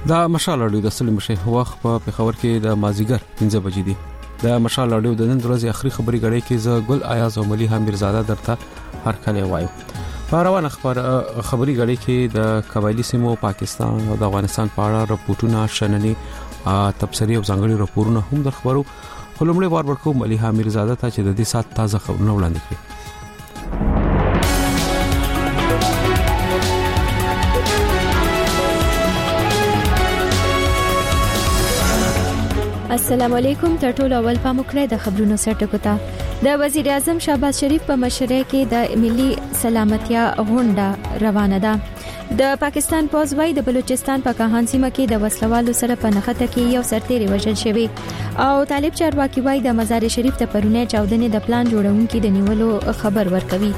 دا مشال اډیو د سلیم شي وخت په پېښور کې د مازیګر 15 بجې دی. د مشال اډیو د نن ورځې اخري خبري غړې کې ز ګل آیاز او ملي حمیر زاده درته هر کله وایو. په روان خبري غړې کې د قبایلی سیمو پاکستان او د افغانستان په اړه راپورټونه شننې تبصرې او ځانګړي راپورونه هم د خبرو خلمړې وار ورکو ملي حمیر زاده ته چې د دې سات تازه خبرونه وړاندې کړي. السلام علیکم. تر ټولو اول پام وکړئ د خبرونو سرټکو ته. د وزیر اعظم شهباز شریف په مشرۍ کې د ملي سلامتیا غونډه روانه ده. د پاکستان پوز وايي د بلوچستان په کاهان سیمه کې د وسلوالو سره په نښته کې یو سرتیری وژل شوی او طالب چارواکي وايي د مزار شریف ته پرونه چاودنې د پلان جوړونکو د نیولو خبر ورکوي.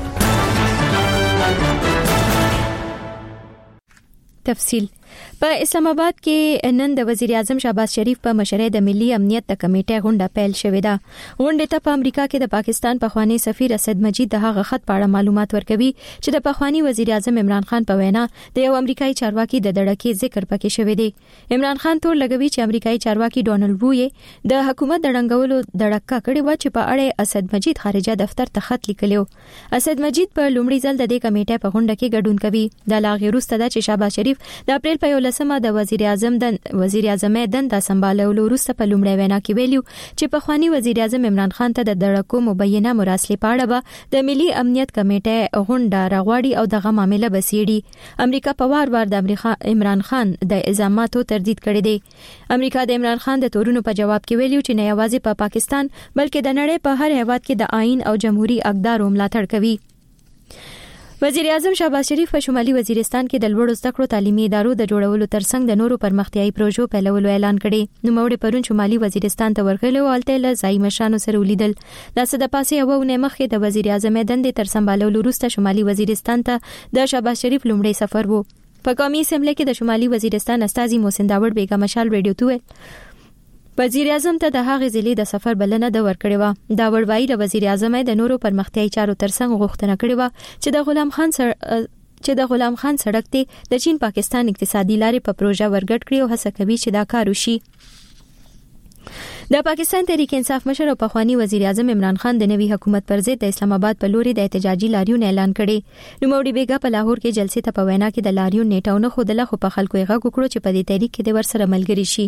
تفصیل په اسلام آباد کې نن د وزیر اعظم شهباز شریف په مشرۍ د ملي امنیت د کمیټې غونډه پیل شوې ده. غونډې ته په امریکا کې د پاکستان پخوانی سفیر اسد مجید د هغه خط په اړه معلومات ورکوي چې د پخوانی وزیر اعظم عمران خان په وینا د یو امریکایي چارواکي د دړکې ذکر پکې شوی دی. عمران خان تور لګوي چې امریکایي چارواکي ډونالد وو د حکومت د ړنګولو دړکه کړې و چې په اړه اسد مجید خارجه دفتر ته خط لیکلیو. اسد مجید په لومړي ځل د دې کمیټې په غونډه کې ګډون کوي. د لاغي وروسته د شهباز شریف د اپریل په 11مه د وزیر اعظم دنده سمبالولو وروسته په لومړی وینا کې ویلو چې پخوانی وزیر اعظم عمران خان ته د دړکو مبینه مراسلې پاړه به د ملي امنیت کمیټې غونډه راغواړي او دغه معاملې بسیړي. امریکا په وار د عمران خان د الزاماتو تردید کړی دی. امریکا د عمران خان د تورونو په جواب کې ویلو چې نه یوازې په پاکستان بلکې د نړۍ په هر هیواد کې د آئین او جمهوریت اقدارو ملاتړ کوي. وزیر اعظم شهباز شریف په شمالي وزیرستان کې د لوړو زده کړو تعلیمي ادارو د جوړولو ترڅنګ د نورو پرمختیايي پروژو پیلولو اعلان کړي. نوموړي پرون شمالي وزیرستان ته ورغلي او الته له ځای مشرانو سره ولیدل. د صدپاسې یو ونه مخې د وزیر اعظم دندې تر سمبالولو وروسته شمالي وزیرستان ته د شهباز شریف لومړی سفر وو. په قومي اسمبلی کې د شمالي وزیرستان استاذي محسن داوود بیگم مشال ریډیو ته وزیر اعظم ته د هغې ضلع د سفر بلنه د ورکړې و. دا وړوي د وزیر اعظم د نورو پرمختیايي چارو ترڅنګ غوښتنه کړې و چې د غلام خان سړک ته د چین پاکستان اقتصادي لارې په پروژه ورګډ کړي او هڅه کوي چې دا کار وشي. د پاکستان تحریک انصاف مشر او پخوانی وزیر اعظم عمران خان د نوي حکومت پر ضد د اسلام آباد په لوري د احتجاجي لاریون اعلان کړي. نوموړي بیګا په لاهور کې جلسې ته په وینا کې د لاریون نیټاونه خودله خو په خلکو یې غږ وکړو چې په دې تحریک کې د ورسره ملګری شي.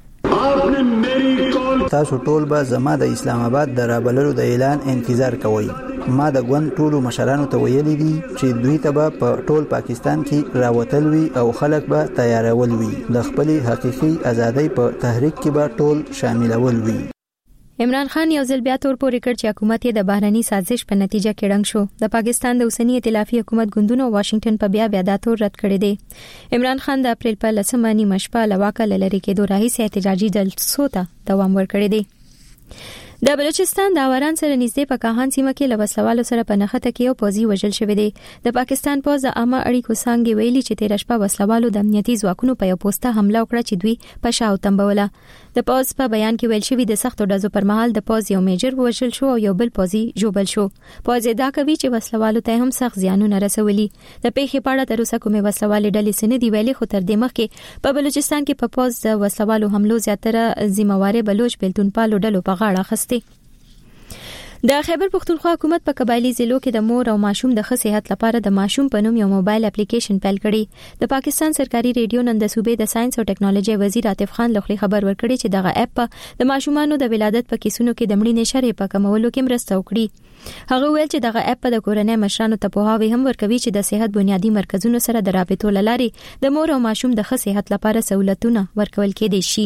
تاسو ټول به زما د اسلام آباد د رابللو د اعلان انتظار کوئ. ما د ګوند ټولو مشرانو ته ویلي دي چې دوی ته به په ټول پاکستان کې راوتل وي او خلک به تیارول وي. د خپل حقيقي ازادۍ په تحریک کې به ټول شاملول وي. عمران خان یو ځل بیا تور پورې کړ چې حکومت یې د بهرني سازش په نتیجه کې ړنګ شو. د پاکستان د اوسنی ائتلافي حکومت ګوندونو واشنگټن په بیا دا تور رد کړی دی. عمران خان د اپریل په 10مه نیمه شپه له واکه لری کېدو راهیسې احتجاجي جلسو ته دوام ورکړی دی. د بلوچستان د اوران سره نږدې په کاهان سیمه کې لوسلوالو سره په نښته کې یو پوځي وژل شوی دی. د پاکستان پوز د عامه اړیکو څنګه ویلي چې 13 شپه وسلوالو د امنیتي ځواکونو په یو پوسټه حمله وکړه چې دوی په شاو تنبوله. د پوز په بیان کې ویل شوی د سختو ډزو پر مهال د پوز یو میجر وژل شو او یو بل پوځي جوبل شو. پوز دا کوي چې وسلوالو ته هم سخت زیانونه رسولي. د پیښې په اړه تر اوسه کومې وسلوالې ډلې سن دی ویلي، خو تر دې مخکې په بلوچستان کې په پوز د وسلوالو حملو زیاتره ذمہواره بلوچ بلتونپالو ډلو په غاړه اخیستي. د خیبر پختونخوا حکومت په قبایلی ضلعو کې د مور او ماشوم د ښه صحت لپاره د ماشوم په نوم یو موبایل اپلیکیشن پیل کړي. د پاکستان سرکاري ریډیو نن د صوبې د ساينس او ټیکنالوژي وزیر عاطف خان لخوا خبر ورکړي چې دغه اپ د ماشومانو د ولادت په کیسونو کې د مړینې شرح په کمولو کې مرسته وکړي. هغه ویل چې دغه اپ د کورنۍ مشرانو ته پوهاوی هم ورکوي چې د صحت بنیادی مرکزونو سره د رابطو لارې د مور او ماشوم د ښه صحت لپاره سہولتونه ورکول کېدي شي.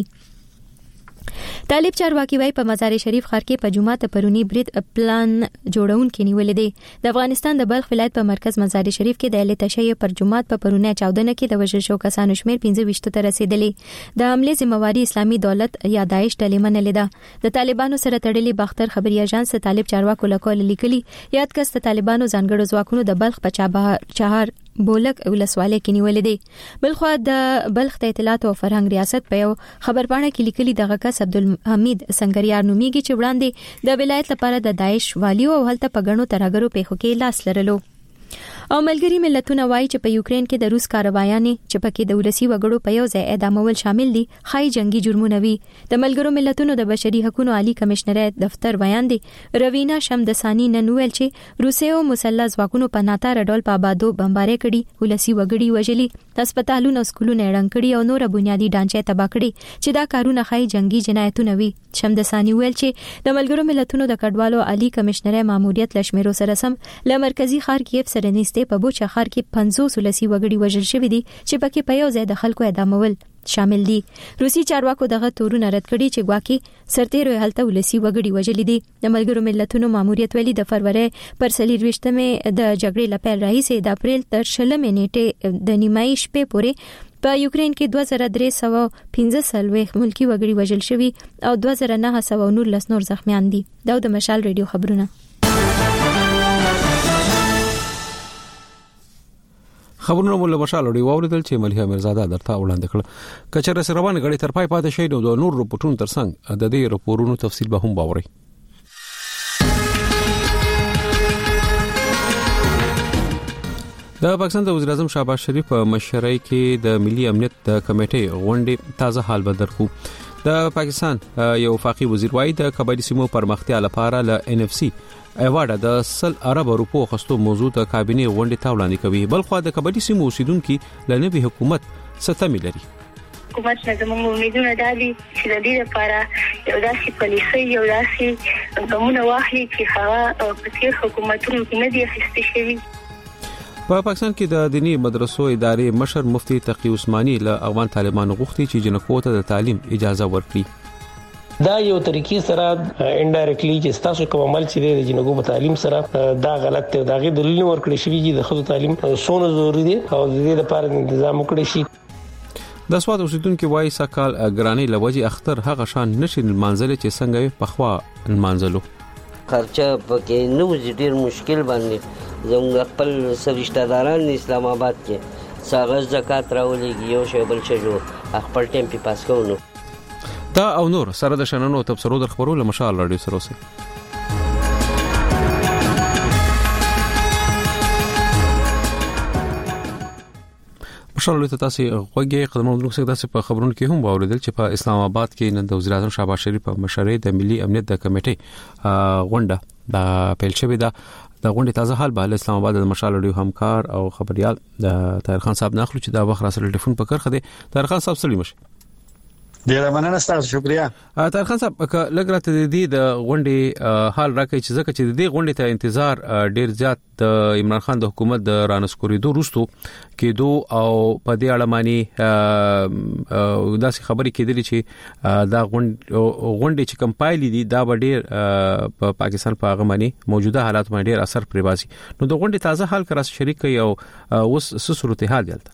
طالب چارواکي وايي په مزار شریف ښار کې په جمعه ته پرونی برید پلان جوړونکو نیولې دي. د افغانستان د بلخ ولایت په مرکز مزار شریف کې د اهل تشیع پر جمعه په پرونی 14 کې د وژل شو کسانو شمیر 25 ته رسیدلی. د حمله ذمہواری اسلامي دولت یا داعش ډلې منلې ده. د طالبانو سره تړلې باختر خبري اژانس طالب چارواکو لکول لیکلي یاد کس د طالبانو ځانګړو ځواکونو د بلخ په چهار بولک ولسوالۍ کې نیولې دي. بلخو د بلخ د اطلاعات او فرهنګ ریاست په یو خبرپاڼه کې لیکلي دغه کس عبدالحمید سنگریار نومیږي چې وړاندې د ولایت لپاره د داعش والی او هلته په غنو ترګرو پیښو کې لاس لرلو. او ملګری ملتونه وایي چې په یوکرين کې د روس کاروایانې چې پکې د ولسی وګړو په یو ځای اعدامول شامل دي خای جنگي جرمونه وي. د ملګرو ملتونو د بشري حقوقو عالی کمشنریت دفتر بیان دی روینا شمدسانی نن ویل چې روسیو مسلح ځواکونو په ناتار ډول په آبادو بمبارې کړي، ولسی وګړي وژلي، هسپتالونو سکولونه اړنګ کړي او نور بنیادی ډانچې تباہ کړي چې دا کارونه خای جنگي جنایتونه وي. شمدسانی ویل چې د ملګرو ملتونو د کډوالو عالی کمشنریت ماموریت لشمیرو سره سم ل مرکزی ښار کیف سره نږدې په بوچا ښار کې 500 ولسی وګړي وژل شوی دي چې پکې په یو ځای د خلکو اعدامول شامل دي. روسي چارواکو دغه تورونه رد کړي چې ګواکې سرتیرو هلته ولسی وګړي وژل دي. د ملګرو ملتونو ماموریت ویلي د فروری پر 24مې د جګړې لپاره راهیسې د اپریل تر 16 نیټه د نیمایي شپې پورې په یوکرين کې 2315 ملکی وګړي وژل شوی او 2919 نور زخمیان دي. دا د مشال ریډیو خبرونه. خبرونه مولا مشال وړي واوریدل چې مليحه مرزاده درته وړاندې کړ. کچره روان غړي تر پای پاتې شي نو د نور رپورټونو ترڅنګ د دې رپورټونو تفصیل به هم باوري. د پاکستان د وزیر اعظم شهباز شریف په مشرۍ کې د ملي امنیت د کمیټې غونډې تازه حال بدرکو. د پاکستان یو وفاقي وزیر وايي د قبایلی سیمو پرمختیا لپاره ل NFC ایوارډ د 100 ارب روپو خستو موضوع د کابینه غونډې ته وړاندې کوي. بلخو د قبایلی سیمو اوسیدونکو ل نوي حکومت ستامي لري. حکومت نه زموږ امیدونه دالي چې د دې لپاره یو داسې پالیسي یو داسې قانون واخلي چې هغه په تیر حکومتونو کې نه دی اخیستل شوی. په پاکستان کې د دینی مدرسو ادارې مشر مفتی تقی عثماني له افغان طالبانو غوښتي چې جنکو ته د تعلیم اجازه ورکړي. دا یو طریقې سره انډایرکټلی چې تاسو کوم عمل چې د جنګو په تعلیم سره دا غلط دی. دا غي دلیل ورکړي شي چې د خود تعلیم سونه ضروری دي او د دې لپاره تنظیم وکړي شي. د سواد اوسیدونکو وايي سکهال ګرانی لوجي اختر هغه شان نشي منځل چې څنګه په خوا منځلو خرچه پکې نو ډیر مشکل باندې زموږ خپل سرشتہ داران اسلام آباد کې ساغز زکات راولېږي یو شی بل شجو خپل ټیم په پاس کوو. دا او نور سره د شننو تبصرو در خبرو له مشال رادیو سره اوسئ. مشال ته تاسو غوږی قدمونو دغه تاسو په خبرونو کې هم واوریدل چې په اسلام آباد کې نن د وزیر اعظم شهباز شریف په مشرۍ د ملي امنیت د کمیټې غونډه د پیل شوې ده. د غونډې تازه حال به اسلام آباد د مشال رادیو همکار او خبريال د طاهر خان صاحب ناخلو چې دا وخت را سره ټلیفون پکړ خده. طاهر خان صاحب سلام شه. ډیره مننه ستاسو شکریا. طاهر خان صاحب لګراته د غونډې حال راکړي چې ځکه چې د غونډې ته انتظار ډیر زیات د عمران خان د حکومت د رانسکوریدو وروسته کېدو او په دې اړه معنی داسې خبرې کېدلې چې دا غونډې چې کمپایل دي دا به ډیر په پاکستان په هغه معنی موجوده حالات باندې ډیر اثر پرې باسي. نو د غونډې تازه حال کرا شریک کوي او اوس صورتحال دلته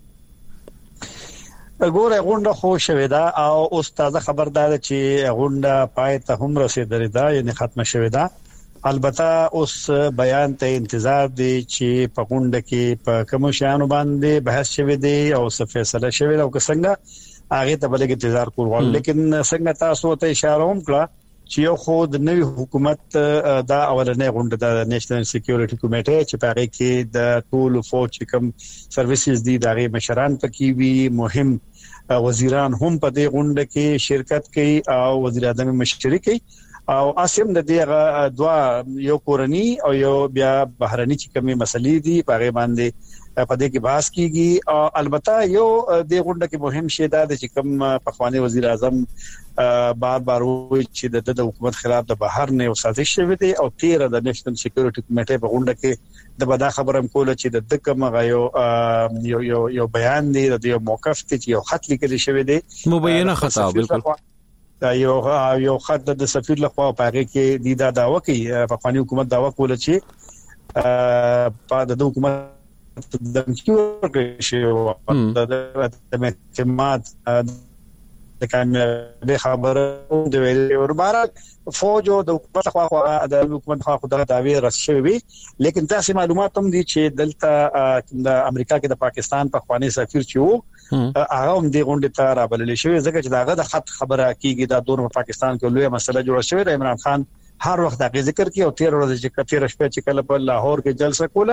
ګوره غونډه خو شوې ده او اوس تازه خبردار چې غونډه پای ته هم رسیدلې ده یعنی ختمه شوې ده. البته اوس بیان ته انتظار دی چې په غونډه کې په کوم شیانو باندې بحث شوی دی او څه فیصله شوی او څنګه هغه ته بلګ انتظار کول. لیکن څنګه تاسو ته اشاره هم کړه چې یو خو د نوي حکومت دا اولنې غونډه د نېشنل سکیورټي کمیټه چې په هغه کې د ټول فوج کم سرویسز دي د هغه مشران پکې وي مهم وزیران هم په دې غونډه کې شرکت کوي او وزیر اعظم مشري کوي او اسیم د دې دوا یو کورنی او یو بیا بهرني چې کومه مسلې دي په هغه باندې په دې کې بحث کیږي. او البته یو د غونډه کې مهم شی دا چې کوم پخوانی وزیر اعظم بار وایي چې د حکومت خلاف د بهر نه سازش شوی دی او 13 د نېشنل سکیورټي کمیټې په غونډه کې د بدا خبرم کوله چې د کوم یو بیان دی د یو موقف چې یو خط لیکل شوی دی مبینه خطا بالکل یو خط د سفیر لخوا په هغه کې د دعوه کوي پخوانی حکومت دعوه کوله چې په د حکومت د کیور شي او د اعتماد د کامیابی خبره د ویلي ورباره فوج او د حکومت خوا د دعوی رسوي. لیکن تاسو معلومات هم دي چې دلته د امریکا کې د پاکستان په خواني سفیر چې وو هغه هم د غونډې ته رابلل شوی ځکه چې داغه د خط خبره کیږي د دور په پاکستان کې لوی مسله جوړه شوې ده. عمران خان هر وخت دا ذکر کوي او 13 ورځې چې 13 شپه چې کله په لاهور کې جلسه کوله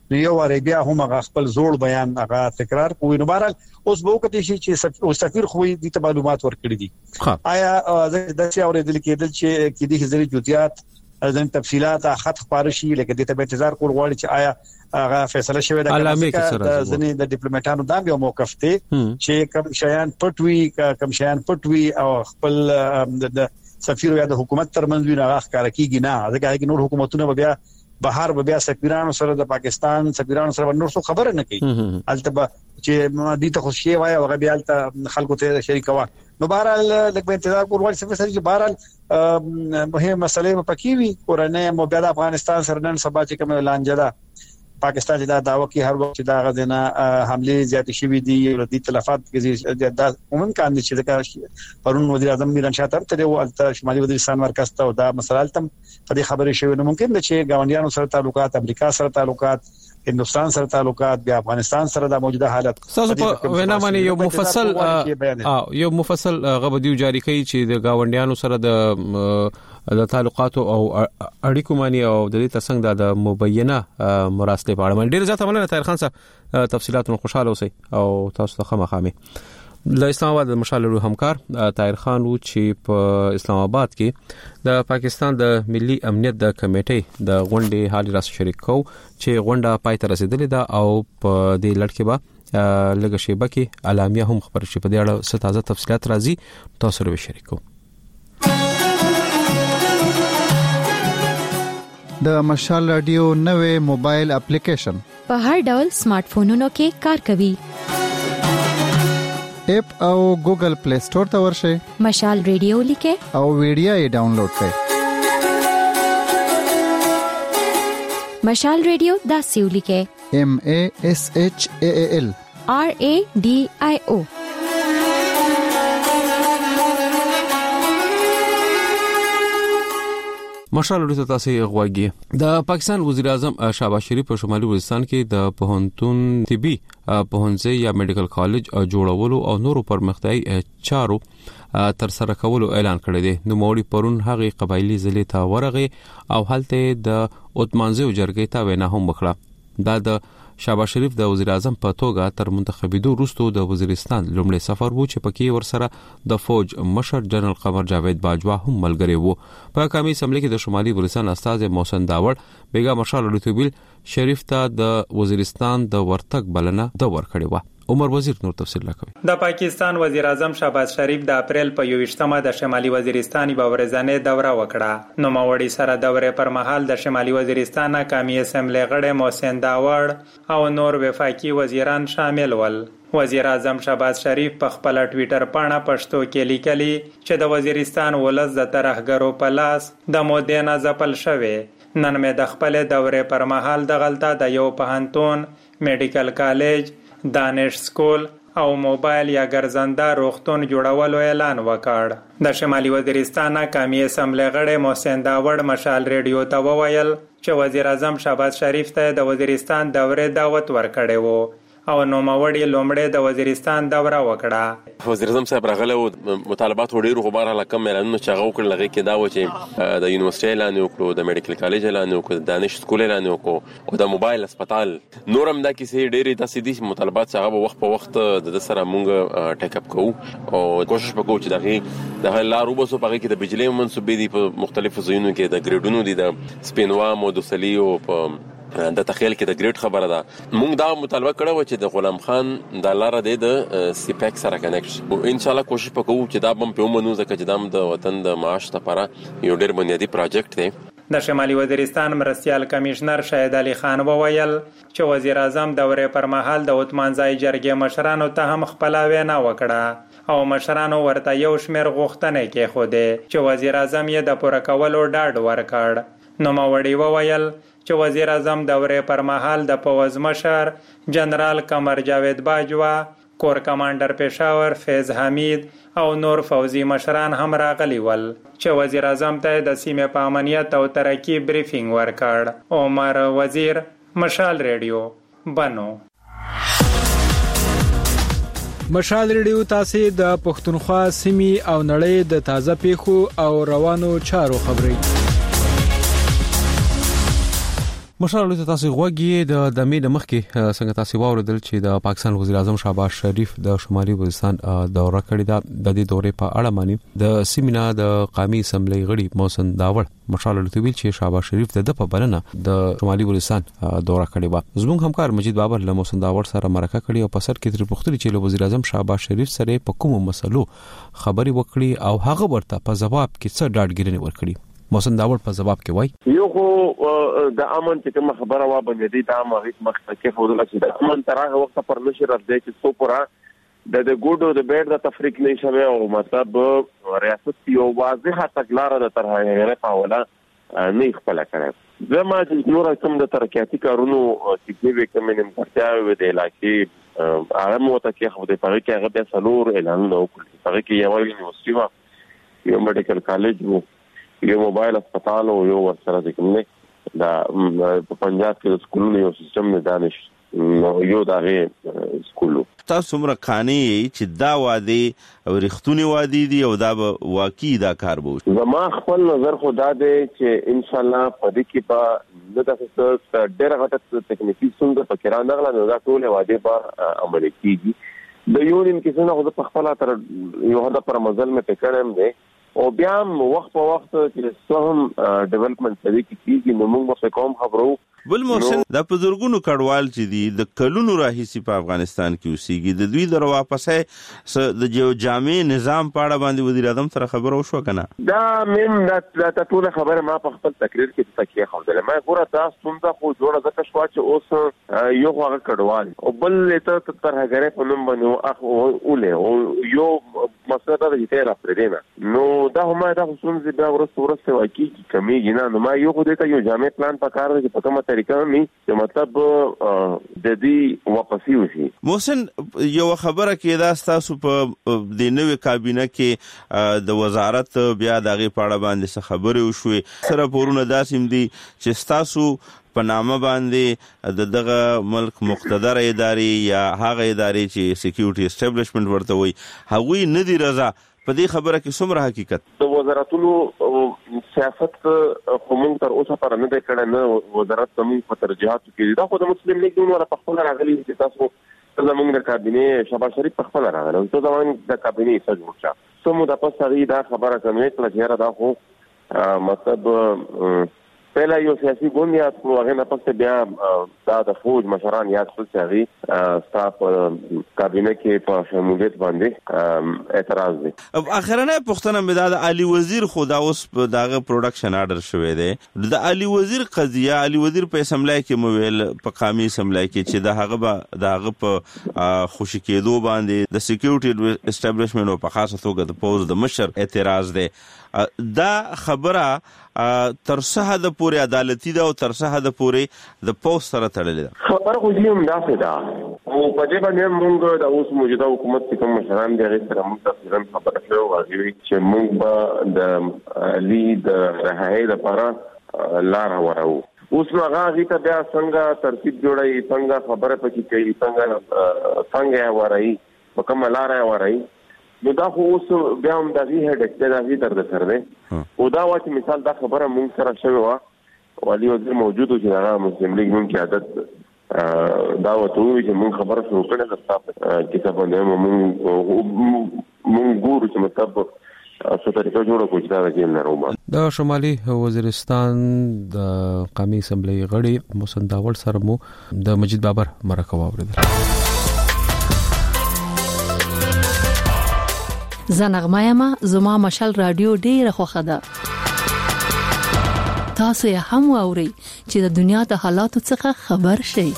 یو عربیا هم خپل زوړ بیان هغه تکرار کوي. نو بهرحال اوس به وکړي چې سفیر خو دې معلومات ورکړي دي. آیا د څه اوریدل کېدل چې کې دې ځری جزئیات ځین تفصيلات خط خبرشي لکه دې ته انتظار کول غواړي چې آیا هغه فیصله شوه د ځنې د ډیپلوماټانو دا یو موقف دی چې کوم شیان پټوي او خپل د سفیر یا د حکومت ترمنځ وی نه ښکار کیږي نه ځکه نور حکومتونه بیا بهر بیا سفیرانو سره د پاکستان سفیرانو سره نور څه خبره نه کوي البته چې دې ته خوشي وای او بیا البته خلکو ته شریکوا. نو بهرحال لکه انتظار کول چې سره چې بهرحال مهمه مسلې پکې وي کورنۍ مو بیا د افغانستان سره نن سبا چې کوم اعلان جدا پاکستان دا داوا کوي هر وخت دا غزنه حمله زیات شوې دي او د تلفات کې دا عموما کاندي چې پرون وزیر اعظم میران شاه ته د شمالي وزیرستان مرکز ته دا مسله تم په دې خبرې شوې نو ممکن ده چې ګاونډیانو سره تعلقات امریکا سره تعلقات هندستان سره تعلقات بیا افغانستان سره د موجوده حالت تاسو په وینا باندې یو مفصل غبدیو جاری کړي چې د ګاونډیانو سره د تعلقات او اړیکو معنی او د دې ترڅنګ د مبینه مراسله په اړه ډیر زیات مننه طاهر خان صاحب تفصيلاتونو خوشاله اوسئ او تاسو ته خامخامي د اسلام آباد د مشالو همکار طاهر خان و چې په اسلام آباد کې د پاکستان د ملي امنیت د کمیټې د غونډې حال راس شریک کو چې غونډه پای ته رسیدلې ده او په دې لړ کې به لږ شیبه کې اعلامیه هم خبر شي په دې اړه څه تازه تفصيلات راځي تاسو سره شریکو. د مشال رادیو نوې موبایل اپلیکیشن په هر ډول سمارټ فونونو کې کار کوي. اپ او ګوګل پلی سٹور ته ورشئ مشال رادیو لیکه او ویډیو یې ډاونلوډ کړئ. مشال رادیو دا سیو لیکه MASHAAL RADIO. مشال تاسو غواګي د پاکستان وزیر اعظم شهباز شریف په شمالي وزیرستان کې د پوهنتون طبي پوهنځي یا میډیکل کالج جوړولو او نورو پرمختیايي چارو تر سره کولو اعلان کړی دی. نو موري پرون هغه قبایلی ضلع ته ورغه او هلته د اوتمانزو جرګې ته وینا هم وکړه. دا د شهباز شریف د وزیر اعظم په توګه تر منتخبیدو وروسته د وزیرستان لومړی سفر وو چې پکې ورسره د فوج مشر جنرال قمر جاوید باجوا هم ملګری وو. په قومي اسمبلی کې د شمالي وزیرستان استاد محسن داوړ بیګا مشال رتوبیل شریف ته د وزیرستان د ورتګ بلنه د ورکړې و. عمر وزیر نور تفصیل راکوي. د پاکستان وزیر اعظم شهباز شریف د اپریل په 28مه د شمالي وزیرستان په ورځنۍ دوره وکړه. نو ماوړي سره دوره پر مهال د شمالي وزیرستان قومي اسمبلی غړي محسن داوړ او نور وفاقي وزیران شامل ول. وزیر اعظم شهباز شریف په خپل ټوئیټر باندې پښتو کې لیکلي چې د وزیرستان ولز د ترهګرو په لاس د مودې نه ځپل شوی. نن مې د خپل دوره پر مهال د غلطه د یو پوهنتون میډیکل کالج دانش سکول او موبایل یا ګرځنده روغتون جوړولو اعلان وکړ. د شمالي وزیرستان قومي اسمبلی غړي محسن داوړ مشال رادیو ته وویل چې وزیر اعظم شهباز شریف ته د وزیرستان دوره دعوت ورکړی وو او نو ماوړي لومړی د وزیرستان دوره وکړه. وزیر اعظم صاحب راغله مطالبات وړي غبار علا کم اعلانونه چې هغه وکړل لغې کې دا و چې د یونیورسيټي اعلان وکړو د میډیکل کالج اعلان وکړو د دانش سکول اعلان وکړو او د موبایل هسپتال نورم دا کیسې ډېری داسې دي مطالبات هغه وخت په وخت د سره مونږ ټیک اپ کوو او کوشش وکړو چې دغه لارو بسو په کې د بجلی منسوبې دي په مختلفو ځایونو کې د ګریډونو دي د سپینوا مودوسلی او په د تخیل کې د ګریډ خبره ده. موږ دا مطالبه کړو چې د غلام خان د لار د سیپیک سره کنیکټ او ان شاء الله کوشش وکړو چې دا بم په ومنو ځکه چې د وطن د معاش لپاره یو ډېر بنیادی پروجیکټ دی. د شمالي وزیرستان مرستيال کمشنر شهید علي خان وویل چې وزیر اعظم دوره پر مهال د اوتمانځای جرګې مشرانو ته هم خپل وینا وکړه او مشرانو ورته یو شمېر غوښتنې کې خوده چې وزیر اعظم یې د پوره کولو ډاډ ورکړ. نو ماوړي وویل چې وزیر اعظم دوره پر مهال د پوز مشر جنرال قمر جاوید باجوا کور کمانډر پېښور فیض حمید او نور فوزي مشران هم راغلي ول چې وزیر اعظم ته د سیمې په امنیت او ترقی بریفینګ ورکړ. عمر وزیر مشال رادیو بنو. مشال رادیو تاسو د پښتونخوا سیمې او نړۍ د تازه پیښو او روانو چارو خبري مشال ته تاسو غوږی د دمې مخ کې څنګه تاسو واوریدل چې د پاکستان وزیر اعظم شهباز شریف د شمالي وزیرستان دوره کړې ده. د دې دورې په اړه معنی د سیمینه د قومي اسمبلی غړي محسن داوړ مشال ته ویل چې شهباز شریف د په بلنه د شمالي وزیرستان دوره کړې و. زموږ همکار مجید بابر له محسن داوړ سره مرکه کړې او په سر کې تر پوښتنې چې وزیر اعظم شهباز شریف سره په کومو مسلو خبري وکړي او هغه ورته په جواب کې څه ډاډګیرنه ورکړي. محسن داوړ په جواب کې وایي یو خو د امن چې کوم خبره وا باندې دا مغه مخکې فوزل چې د امن ترغه وخت پر نشر راځي چې څو پورا د ګوډو د بیډ د تفریق نه شوی او مطلب ریاست یو واضحه تګلارې د طرحه غیره پاوله نه خپل کړي. زما چې نور کوم د ترقیاتي کارونو چې کوي کوم نیم پرتاوي د علاقې هغه مو ته کې خو د پاره کې هغه د سلور اعلان نو کړی. هغه کې یو یونیورسيټي و یو میډیکل کالج وو یو موبایل هسپتال او یو ورسره د کوم نه دا په پنجاب کې سکولونو یو سیستم نه دانش یو دغه سکولو تاسو عمر خاني چې دا وادي او رښتونی وادي دي او دا واقعي دا کار بو. زما خپل نظر خدا دې چې ان شاء الله په دې کې په د تاسو ډېر غټه تکنیکی څنګه فکر نه غلا دا ټول وادي په عمل کیږي. د یونین کې څنګه خو په خپل تر یو هدا پر مزل مې فکرم دي او بیا وخت په وخت چې سهم ډیولپمنٹ کوي کیږي نو موږ په کوم خبرو بل محسن د بزرګونو کډوال چې دي د کلونو راهیسي په افغانستان کې اوسېږي د دوی در واپسه د جو جامع نظام پاړه باندې وزیر اعظم سره خبرو شو کنه دا من دا ټول خبره ما په خپل تقریر کې تکیه خوندل ما ګوره تاسو څنګه خو جوړه ځکه شو چې اوس یو هغه کډوال او بل ته تر هغه په نوم باندې اخ اوله یو مسله دا چې را پرېدنه نو دا هم دا خصوصي بیا ورسته واقعي کمیږي نه نو ما یو خو دې ته یو جامع پلان پکار دی په کومه طریقه می چې مطلب د دې واپسی وشي. محسن یو خبره کې دا تاسو په د نوې کابینه کې د وزارت بیا دغه پاړه باندې څه خبرې وشوي سره پورونه داسیم دي چې تاسو په نامه باندې دغه ملک مقتدر ادارې یا هغه ادارې چې سکیورټي اسټابلیشمنت ورته وي هغوی نه دي رضا په دې خبره کې څومره حقیقت د وزارتونو سیاست کوم تر اوسه پر نه کړه نه وزارت زموږ په ترجیحاتو کې دا خو د مسلم لیگ نور په خپل راغلي چې تاسو زموږ د کابینه شهباز شریف په خپل راغلی او زموږ د کابینه څخه جوړ شو سمو د پاساري دا خبره کوي چې دا خو مطلب پہلا یو سیاسي ګوند یا خو هغه نه پس بیا دا د فوج مشران یا خپل سیاسي سټاف کابینه کې په شمولیت باندې اعتراض دي. اخرنه پښتنه مداد علي وزیر خدا اوس داغه پروډکشن آرډر شوی دی د علي وزیر قضیه علي وزیر په اسمبلی کې مویل په قومي اسمبلی کې چې داغه په خوشی کېدو باندې د سکیورټي اسټابلیشمنت په خاصه توګه د پوز د مشر اعتراض دی. دا خبره تر څه حد پورې عدالتي ده او تر څه حد پورې د پوز سره تړلې ده خبره خو دې هم داسې ده او په دې باندې موږ د اوس موجوده حکومت کې کوم مشران دي هغه سره موږ تفصیلا خبره کړو غواړي چې موږ به د لید رهایی لپاره لار ورو اوس نو هغه ته بیا څنګه ترتیب جوړای څنګه خبره پکې کوي څنګه ورای په کومه لار ورای نو دا خو اوس بیا هم د دې هډک د دې درد سره ده او دا واچ مثال دا خبره مونږ سره شوی و علي وزیر موجود و چې هغه مسلم لیگ مونږ کې عادت دا وته چې مونږ خبره شروع کړې ده تاسو کې څه باندې مونږ ګورو چې مطلب څه طریقه جوړه کوي دا کې نه روما د شمالي وزیرستان د قومي اسمبلی غړي محسن داوړ سره مو د مجید بابر مرکه واوریدل. زنغمایما زما مشال رادیو ډیره خوخه ده تاسو یې هم واورئ چې د دنیا د حالاتو څخه خبر شئ.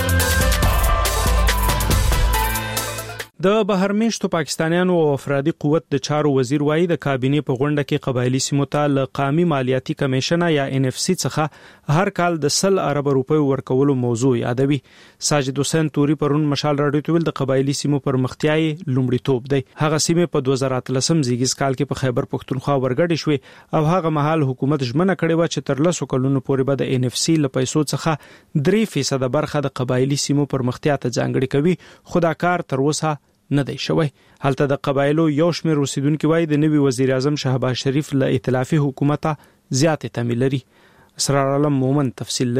د بهرمېشتو پاکستانیانو او افرادي قوت د چارو وزیر وایي د کابینې په غونډه کې قبایلی سیمو ته ل قومي مالیاتي کمیشن یا NFC څخه هر کال د 100 ارب روپیو ورکولو موضوع یادوي. ساجد حسین توري پرون مشال راډیو ته ویل د قبایلی سیمو پر مختیاي لومړیتوب دی. هغه سیمه په 2013 زیږیز کال کې په خیبر پښتونخوا ورګډې شوې او هغه مهال حکومت ژمنه کړې و چې تر 10 کلونو پورې به د NFC له پیسو څخه 3% برخه د قبایلی سیمو پر مختیا ته ځانګړي کوي خو دا کار تر اوسه نه دی شوی. هلته د قبایلو یو شمېر اوسیدونکو وایي د نوي وزیر اعظم شهباز شریف له ائتلافي حکومت زیاتې تمه لري. اسرار عالم مومن تفصیل لري.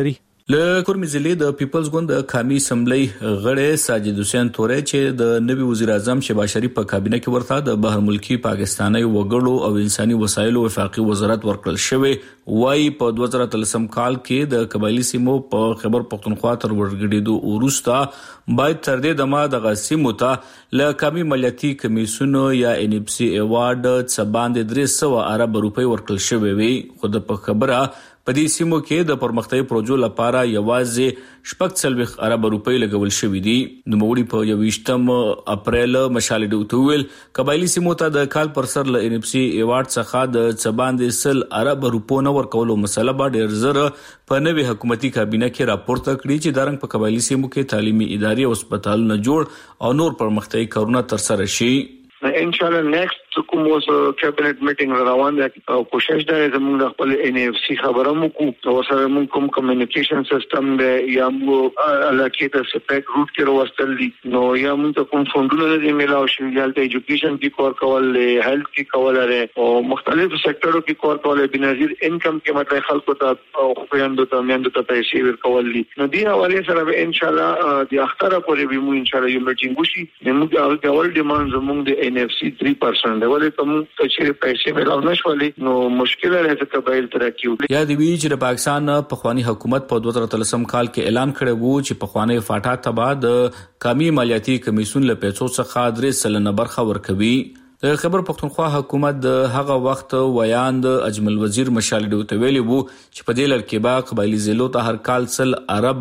له کورمي ضلع د پیپلز ګوند د قومي اسمبلی غړی ساجد حسین تورې چې د نوي وزیر اعظم شهباز شریف په کابینه کې ورته د بهر ملکی پاکستاني وګړو او انساني وسایلو وفاقي وزارت ورکړل شوی وای په 2013 کال کې د قبایلی سیمو په خیبر پختونخوا تر ورګډېدو وروسته باید تر دې دمه د غسیمو ته له قومي مالیاتي کمیسیون یا NFC ایوارډ څخه باندې 300 ارب روپۍ ورکړل شوی وي خو د خبره په دې سیمو کې د پرمختیايي پروژو لپاره یوازې 40 ارب روپۍ لګول شوې دي نو موږ په 28 اپریل مشال ډوتویل قبایلی سیمو ته د کال پر سر ل NFC ایوارډ څخه د چباندې سل ارب روپو نو ورکولو مسله به ډېر زر په نوې حکومتي کابینه کې راپورته کړي چې دارنګ په قبایلی سیمو کې تعلیمي ادارې او هسپتالونه جوړ او نور پرمختیايي کارونه تر سره شي ان شاء الله نیکسٹ کوم اوس کابینټ میټینګ روان دی او کوشش دا زموږ د خپل NFC خبره مو کو او سره موږ کوم کمیونیکیشن سیستم دی یا موږ علاقې ته سپیک روټ کې راوستل دي نو یا موږ کوم فونډونه دي ملاو شي یا د ایجوکیشن کې کار کول هیلث کې کول لري او مختلف سېکټرو کې کار کول بنظیر انکم کې مطلب خلکو ته او خويندو ته میندو ته پیسې ورکول دي نو دی حواله سره ان شاء الله د اختر پورې به موږ ان شاء الله یو میټینګ وشي موږ د اول ډیماند زموږ د NFC 3% ولې کوم چې پیسې ملاو نشولې نو مشکل راځي قبایل ترقی یا د وی چې د پاکستان په خواني حکومت په 2013 کال کې اعلان کړی وو چې په خواني فاټا تبع د قومي مالیاتي کمیسیون له پیسو څخه 3% برخه ورکوي د خیبر پختونخوا حکومت د هغه وخت ویاند اجمل وزیر مشال ډوته ویلي وو چې په دې لړ کې با قبایلی ضلعو ته هر کال سل ارب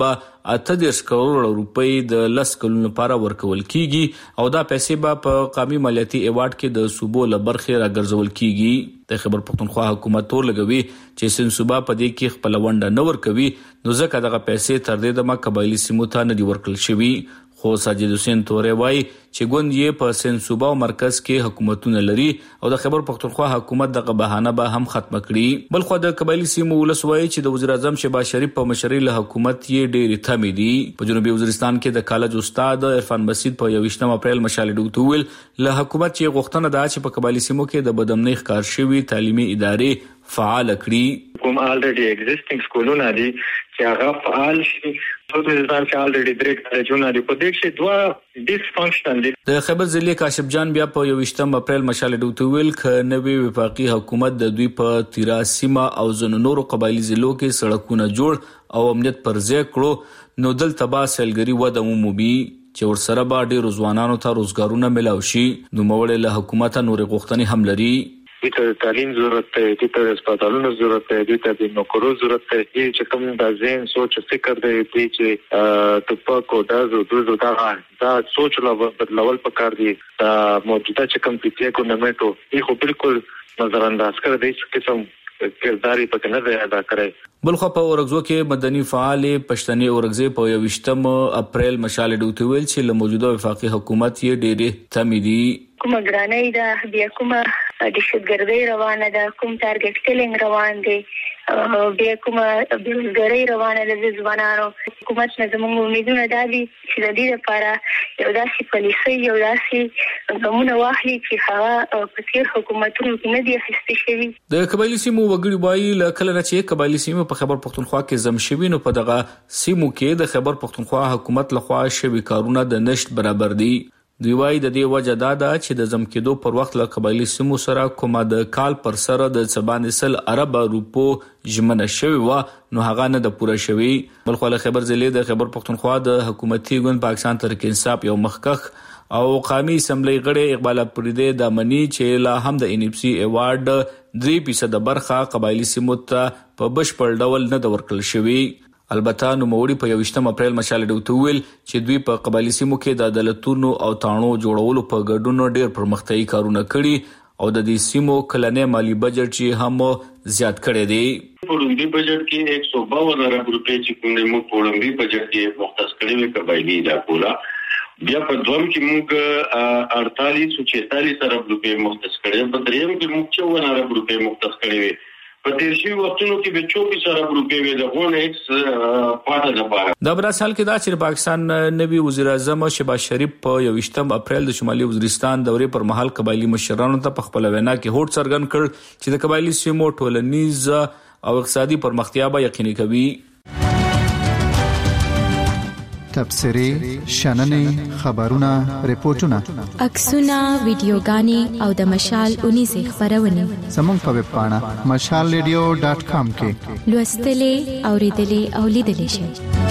80 کروڑ روپۍ د 10 کلونو لپاره ورکول کیږي او دا پیسې به په قومي مالیاتي ایوارډ کې د صوبو لبرخه راګرځول کیږي د خیبر پختونخوا حکومت تور لګوي چې سن صوبا په دې کې خپل ونډه نه ورکوي نو ځکه دغه پیسې تر دې د قبایلی سیمو ته نه دی ورکل شوی خو ساجد حسین تورې وای چې ګوند یې په سن صوبا او مرکز کې حکومتونه لري او د خیبر پختونخوا حکومت دغه بهانه به هم ختم کړي بل خو د قبایلی سیمو ولسوي چې د وزیر اعظم شهباز شریف په مشرۍ له حکومت یې ډېری تمې دي په جنوبي وزیرستان کې د کالج استاد عرفان مسجد په 28 اپریل مشال ډوتویل له حکومت چې غوښتنه ده چې په قبایلی سیمو کې د بدامنۍ ښکار شوی تعلیمي ادارې فعال کړي کوم الریډي ایگزیسټینګ سکولونه دي چې هغه فعال شي ټول ځان چې الریډي درې کالجونه دي په دې کې دوه ډیس فنکشن دي د خیبر ضلع کاشف جان بیا په 28 اپریل مشال ډوتویل ک نوې وفاقي حکومت د دوی په 13 سیمه او زنو نورو قبایلی ضلعو کې سړکونه جوړ او امنیت پر ځای کړو نو دلته با سیلګری وده عمومي چې ورسره به ډېر ځوانانو ته روزګارونه ملاوي شي نو موږ له حکومت نور غوښتنې هم لري د تعلیم ضرورت دی د هسپتالونو ضرورت دی د نوکرو ضرورت دی چې کوم د ذهن سوچ فکر دی چې ټپکو دا سوچ لا بدلول پکار دی دا موجوده چې کوم پیټه کو نمټو یې خو بالکل نظر انداز کړی دی چې کوم کرداري پکې نه دی ادا کړی بلخو په اورګزو کې مدني فعال پښتني اورګزې په 28 اپریل مشال ډوتویل چې له موجوده وفاقي حکومت یې ډېرې تمیدي کومه ګرانۍ ده بیا کومه د شتګردۍ روانه ده کوم ټارګټ کلینګ روان دي بیا کومه بیلګری روانه ده ځوانانو حکومت نه زموږ امیدونه دي چې د دې لپاره یو داسې پالیسي یو داسې ګامونه واخلي چې هغه په تیر حکومتونو کې نه دي اخیستل شوي د قبایلی سیمو وګړي وایي له کله چې قبایلی سیمو په خیبر پختونخوا کې زم شوي نو په دغه سیمو کې د خیبر پختونخوا حکومت لخوا شوي کارونه د نشټ برابر دي دوی وايي د دې وجه دا ده چې د زمکېدو پر وخت له قبایلی سیمو سره کومه د کال پر سره د 14 ارب روپو ژمنه شوی و نو هغه نه د پوره شوی بلخو له خیبر ضلع د خیبر پختونخوا د حکومتي ګوند پاکستان تحریک انصاف یو مخکخ او قومي اسمبلی غړي اقبال پردې د منی چې لا هم د NFC ایوارډ 3% برخه قبایلی سیمو ته په بشپړ ډول نه د ورکړل شوی البته نو موړي په 28 اپریل مشال ډوتویل چې دوی په قبایلی سیمو کې د عدالتونو او تاڼو جوړولو په ګډون ډېر پرمختیايي کارونه کړي او د دې سیمو کلنې مالی بجټ چې هم زیات کړی دی پوړمبي بجټ کې 152 ارب روپۍ چې کومه مو پوړمبي بجټ کې مختص کړی وي قبایلی علاقو لا بیا په دوم کې موږ 48 ارب روپۍ مختص کړی په دریم کې موږ 54 ارب روپۍ مختص کړی وي په تیر شي وختونو کې به 24 ارب روپۍ وي د غون ایکس پاټه لپاره د براسال کې دا چې پاکستان نوي وزیر اعظم شهباز شریف په 28 اپریل د شمالي وزیرستان دورې پر مهال قبایلی مشرانو ته په خپل وینا کې هوډ څرګند کړ چې د قبایلی سیمو ټولنیز او اقتصادي پرمختیا به یقیني کوي تبصرې شننې خبرونه ریپورتونه عکسونه ویډیوګانې او د مشال 19 خبرونه زموږ په ویب پاڼه mashalradio.com کې لوستلې اوریدلې او لیدلې شئ.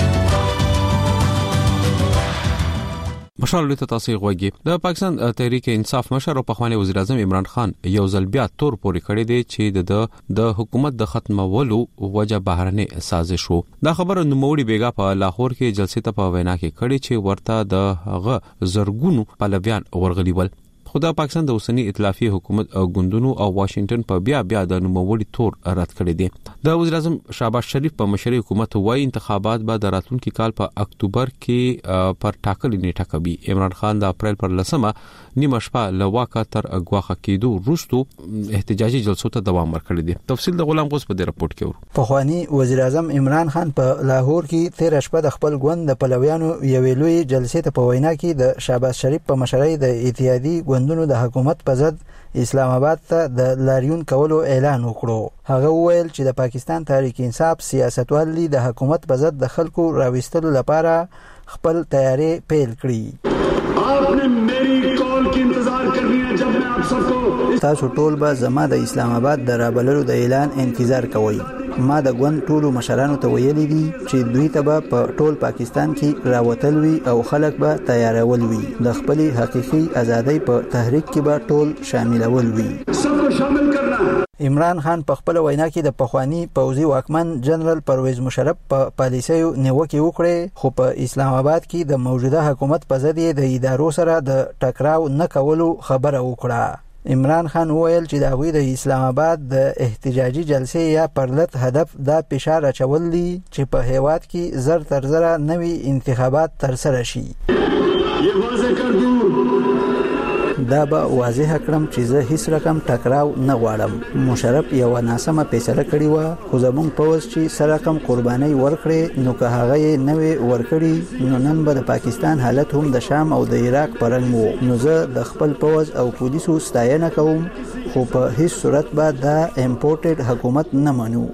مشال ته تاسو غوږی د پاکستان تحریک انصاف مشر او پخوانی وزیر اعظم عمران خان یو ځل بیا تور پورې کړی دی چې د حکومت د ختمولو وجه بهرنۍ سازش وو. دا خبره نوموړي بیګا په لاهور کې جلسې ته په وینا کې کړي چې ورته د هغه زرګونو پلویان ورغلي ول. خدا پاکستان د اوسنی ائتلافي حکومت ګوندونو او واشنگټن په بیا د نوموړي تور رد کړی دی. د وزیر اعظم شهباز شریف په مشرۍ حکومت وايي انتخابات به د راتلونکي کال په اکتوبر کې پر ټاکلې نیټه کوي. عمران خان د اپریل پر 10مه نیمه شپه له واکه تر اګواخه کېدو وروسته احتجاجي جلسو ته دوام ورکړی دی. تفصیل د غلام غوث په دې رپورت کې ورو. پخوانی وزیر اعظم عمران خان په لاهور کې 13 شپه د خپل ګوند د پلویانو یوې لوی جلسې ته په وینا کې د شهباز شریف په مشرۍ د اتحادیې ګوندونو د حکومت په ضد اسلام آباد ته د لاریون کولو اعلان وکړو. هغه وویل چې د پاکستان تحریک انصاف سیاستوالي د حکومت په ضد د خلکو راوستلو لپاره خپل تیاری پیل کړی. आपने मेरी कॉल की इंतजार करनी है जब मैं आप सबको تاسو ټول به زما د اسلام آباد د رابللو د اعلان انتظار کوئ. ما د ګوند ټولو مشرانو ته ویلي دي چې دوی ته به په ټول پاکستان کې راوتل وي او خلک به تیارول وي. د خپل حقيقي ازادۍ په تحریک کې به ټول شاملول وي. सबको शामिल करना है. عمران خان په خپل وینا کې د پخوانی پوځي واکمن جنرال پرویز مشرف په پالیسیو نیوکه وکړه، خو په اسلام آباد کې د موجوده حکومت په ضد د ادارو سره د ټکراو نه کولو خبره وکړه. عمران خان وویل چې د هغوی د اسلام آباد د احتجاجي جلسې یا پرلط هدف دا فشار اچول دي چې په هیواد کې زر تر زره نوي انتخابات ترسره شي. دا به واضح کړم چې زه هیڅ رقم ټکراو نه غواړم. مشرف یو ناسمه فیصله کړې و، خو زموږ پوځ چې سره کم قرباني ورکړي نو که هغه نوې ورکړي نو نن به د پاکستان حالت هم د شام او د عراق پرنګ وو. نو زه د خپل پوځ او پولیسو ستاینه کوم، خو په هیڅ صورت به دا امپورټډ حکومت نه منو.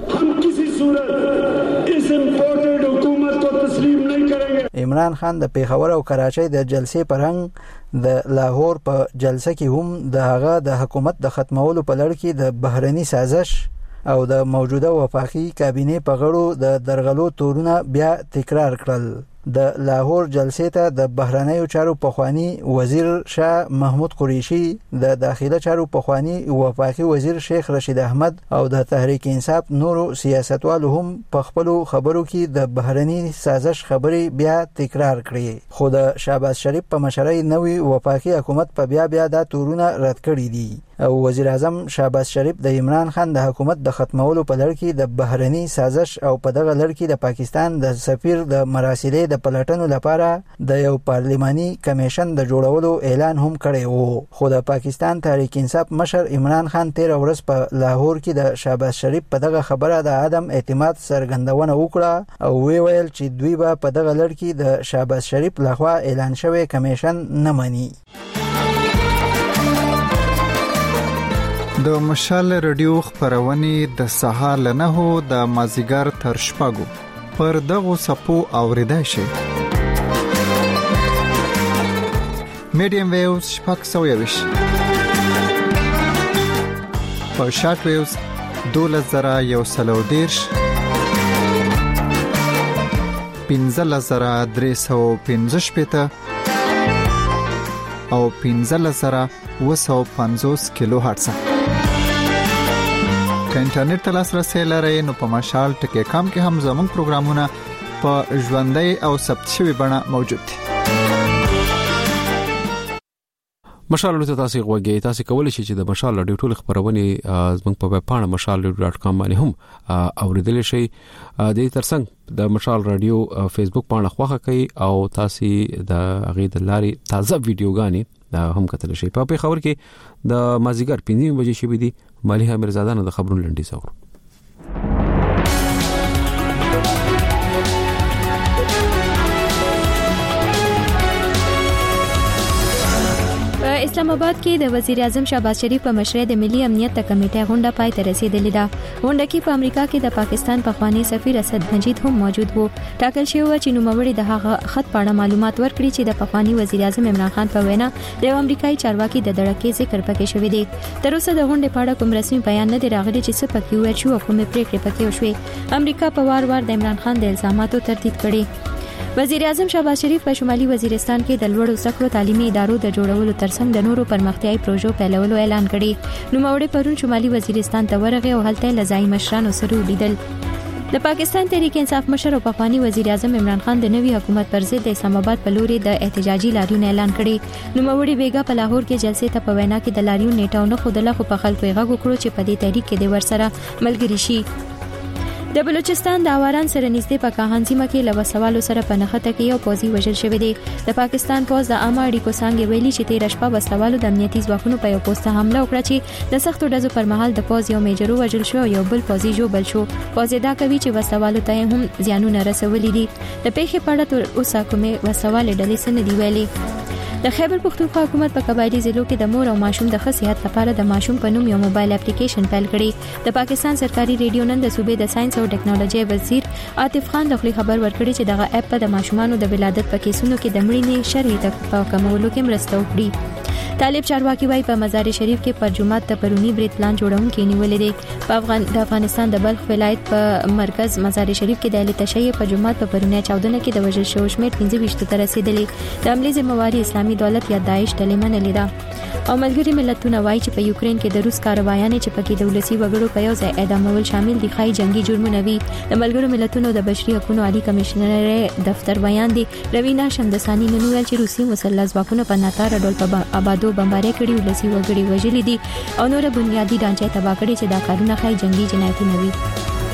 عمران خان د پیښور او کراچۍ د جلسې پرنګ د لاهور په جلسه کې هم د هغه د حکومت د ختمولو په لړ کې د بهرني سازش او د موجوده وفاقي کابینې په غړو د درغلو تورونه بیا تکرار کړل. د لاهور جلسې ته د بهرنیو چارو پخوانی وزیر شاه محمود قریشي، د داخله چارو پخوانی وفاقي وزیر شیخ رشید احمد او د تحریک انصاف نورو سیاستوالو هم په خپل خبرو کې د بهرني سازش خبري بیا تکرار کړې. خو د شهباز شریف په مشرۍ نوې وفاقي حکومت په بیا دا تورونه رد کړي دي او وزیر اعظم شهباز شریف د عمران خان د حکومت د ختمولو په لړ کې د بهرني سازش او په دغه لړ کې د پاکستان د سفیر د مراسلې د پلټنو لپاره د یو پارلماني کمیشن د جوړولو اعلان هم کړی وو. خو د پاکستان تحریک انصاف مشر عمران خان 13 ورځ په لاهور کې د شهباز شریف په دغه خبره د عدم اعتماد څرګندونه وکړه او ویل چې دوی به په دغه لړ کې د شهباز شریف لخوا اعلان شوی کمیشن نه مني. د مشال رادیو خبرونه د سهار له 9 د مازیګر تر شپږو پر دغه سپو اوریدای شي. میډیم ویوز شپږ سویوش په شارټ ویوز 2113 15315 او 15750 کیلو هرتز. که انټرنیټ ته لاسرسي لرئ نو په مشال ټکی کام کې هم زموږ پروګرامونه په ژوندۍ او ثبت شوی بڼه موجود دي. مشال له تاسو غوږی تاسو کولای شئ چې د مشال رادیو ټول خبرونه زموږ په ویب پاڼه mashalradio.com باندې هم اوریدل شئ. د ترڅنګ د مشال رادیو فیسبوک پاڼه خوښه کړئ او تاسو د هغه د لاري تازه ویډیوګانی دا هم کتل شي. په خبر کې د مازیګر 5 بجې شوې دي. مالیحه مرزاده د خبرونو لنډي څور. اسلام آباد کې د وزیر اعظم شهباز شریف په مشرۍ د ملي امنیت کمیټې غونډه پای ته رسیدلې ده. غونډه کې په امریکا کې د پاکستان پخوانی سفیر اسد مجید هم موجود وو. ټاکل شوی و چې نوموړي د هغه خط په اړه معلومات ورکړي چې د پخوانی وزیر اعظم عمران خان په وینا د امریکایي چارواکي د دړکې ذکر پکې شوی دی. تر اوسه د غونډې په اړه کوم رسمي بیان نه دی راغلی چې څه پکې ویل شو او کومې پریکړې پکې وشوې. امریکا په وار د عمران خان د الزاماتو تردید کړي. وزیر اعظم شهباز شریف په شمالي وزیرستان کې د لوړو زده کړو تعلیمي ادارو د جوړولو ترڅنګ د نورو پرمختیايي پروژو پیلولو اعلان کړی. نوموړي پرون شمالي وزیرستان ته ورغی او هلته له ځایي مشرانو سره ولیدل. د پاکستان تحریک انصاف مشر او پخوانی وزیر اعظم عمران خان د نوي حکومت پر ضد د اسلام آباد په لوري د احتجاجي لاریون اعلان کړی. نوموړي بیګا په لاهور کې جلسې ته په وینا کې د لاریون نیټه نه خودله خو په خلکو یې غږ وکړو چې په دې تحریک کې د ورسره ملګری شي. د بلوچستان د اواران سره نږدې په کاهان سیمه کې له وسوالو سره په نښته کې یو پوځي وژل شوی دی. د پاکستان پوځ د عامه اړیکو څانګې ویلي چې تیر شپه وسوالو د امنیتي ځواکونو په یو پوسټ حمله وکړه چې د سختو ډزو پر مهال د پوځ یو میجر وژل شو او یو بل پوځي ژوبل شو. پوځ دا کوي چې وسوالو ته هم زیانونه رسولي دي. د پیښې په اړه تر اوسه کومې وسوالې ډلې څه نه دي ویلي. د خیبر پختونخوا حکومت په قبایلی ضلعو کې د مور او ماشوم د ښه صحت لپاره د ماشوم په نوم یو موبایل اپلیکیشن پیل کړی. د پاکستان سرکاري ریډیو نن د صوبې د ساينس او ټیکنالوژي وزیر عاطف خان لخوا خبر ورکړی چې دغه اپ په د ماشومانو د ولادت په کیسونو کې د مړینې شرعي په کمولو کې مرسته وکړي. طالب چارواکي وايي په مزار شریف کې پر جمعه ته پرونی بریټ پلان جوړونکي نیولې دي. د افغانستان د بلخ ولایت په مرکز مزار شریف کې د اهل تشیع په جمعه په پرونی 14 کې د وژل شو شمېر 25 ته رسیدلی. د عملی ذمہواری اسلامي دولت یا داعش ډلې منلې ده. او ملګری ملتونه وايي چې په یوکرين کې د روس کاروایانې چې پکې د ولسی وګړو په یو ځای اعدامول شامل دي خای جنگي جرمونه وي. د ملګرو ملتونو د بشري حقوقو عالی کمشنر دفتر بیان دی روینا شمدسانی نن ویل چې روسي مسلح ځواکونه په ناتار ډول په آبادو بمباري کړي ولسی وګړي وژلي دي او نور بنیادی ډانچې تباہ کړي چې دا کارونه خای جنگي جنایتونه وي.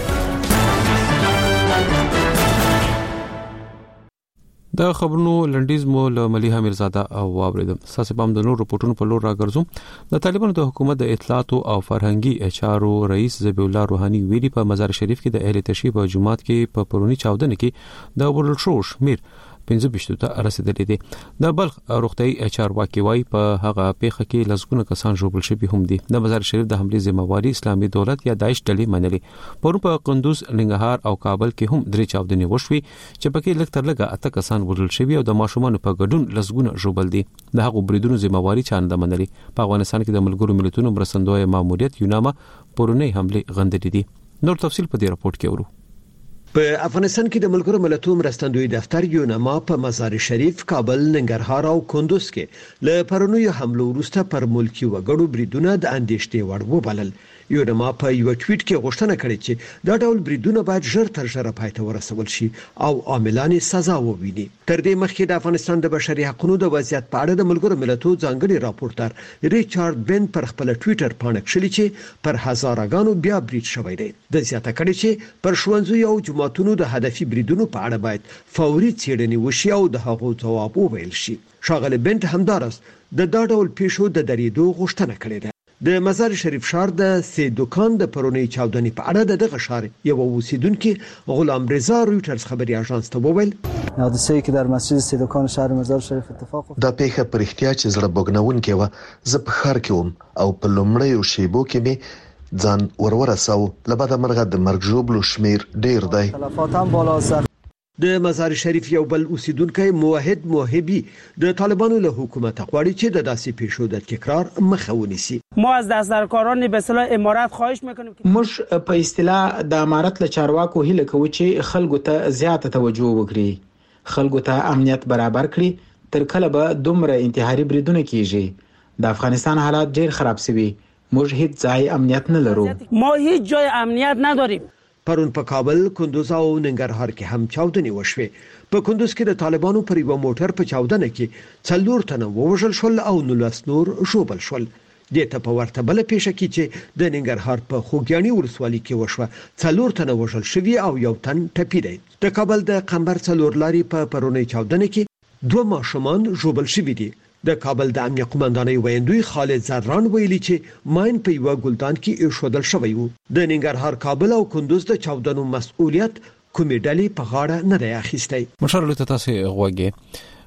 د خبرونو لنډیز مو له مليحه میرزاده او واوریدم. ساسه بام د نور رپورټونو په لور راګرځم. د طالبانو د حکومت د اطلاعات او فرهنګي چارو رئیس ذبیح الله روحاني ویلي په مزار شریف کې د اهل تشیع په جمعات کې په پرونی 14 کې د ورل شو شمیر 15 ته رسیدلی دي. د بلخ روغتي چارواکي وايي په هغه پیښه کې لزګونه کسان جوړل شوي هم دي. د مزار شریف د حمله ذمہواری اسلامي دولت یا داعش ډلې منلي. پرون په قندوز، ننګرهار او کابل کې هم درې چاودنې وشوي چې پکې لږ تر لږه اته کسان وژل شوي او د ماشومان په ګډون لزګونه جوړل دي. د هغو بریدونو ذمہواری چانه منلي. په افغانستان کې د ملګرو ملتونو مرستندوی ماموریت یوناما پرونی حمله غندلې دي. نور تفصيل په دې راپورټ کې ورو. په افغانستان کې د ملګرو ملتونو مرستندوی دفتر یوناما په مزار شریف، کابل، ننګرهار او کندوز کې له پرونیو حملو وروسته پر ملکی وګړو بریدونه د اندېښنې وړ وبلل. یوناما په یو ټویټ کې غوښتنه کړې چې دا ډول بریدونه باید ژر تر ژره پای ته ورسول شي او عاملان سزا وویني. تر دې مخکې د افغانستان د بشري حقوقو د وضعیت په اړه د ملګرو ملتونو ځانګړي راپورټر ریچارډ بن پر خپل ټویټر باندې کړی چې پر هزارګانو بیا برید شوی دی. د زیاته کړی چې پر ښوونځیو او جماعتونو د هدفي بریدونو په اړه باید فوري څېړنې وشي او د هغو ځواب وویل شي. ښاغلی بنت همدارس د دا ډول پیښو د درېدو غوښتنه کړې ده. د مزار شریف شهر د سي دکان د پرونی 14 په اړه دغه شهر یو اوسیدونکو غلام رضا رويټرز خبري اژانس ته وویل حادثه که در مسجد سي دکان شهر مزار شریف اتفاق دا پیښه پر احتیاج زړه بوګنون کې و. زه په خار کې وم او په لومړیو شیبو کې می ځان ورورساو. لبعد مرغه د مرګ جوړلو شمیر ډیر دی. تلفات هم بالا سر. د مزار شریف یو بل اوسیدونکو موحد موهبي د طالبانو له حکومت غواړي چې د داسې پیښو د تکرار مخه ونیسي. ما از دستدارکاران به اصطلاح امارات خواهش میکنیم که موږ په اصطلاح د امارات له چارواکو هیله کوو چې خلکو ته زیاته توجه وکړي، خلکو ته امنیت برابر کړي. تر کله به دومره انتحاري بریدونه کیږي؟ د افغانستان حالات ډیر خراب شوي. موږ هیڅ ځای امنیت نه لرو. ما هیڅ جای امنیت نداریم. پرون په کابل، کندوز او ننګرهار کې هم چاودنې وشوې. په کندوز کې د طالبانو پر یو موټر په چاودنه کې 4 تنه وژل شول او 19 نور ژوبل شول. د ته په ورته بل پیښه کې چې د ننګرهار په خوګیانی ولسوالۍ کې وشوه 4 تنه وژل شوي او یو تن ټپي دی. د کابل د قمبر څلور لاري په پرونی چاودنه کې 2 ماشومان ژوبل شوي دي. د کابل د امنیت قومندانۍ ویندوی خالد زران ویلي چې ماین په یو ګلدان کې ایښودل شوی وو. د ننګرهار، کابل او کندوز د چاودنو مسؤلیت کومې ډلې په غاړه نه دی اخیستی. مشر له تاسو غوږی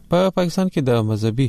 په پاکستان کې د مذهبي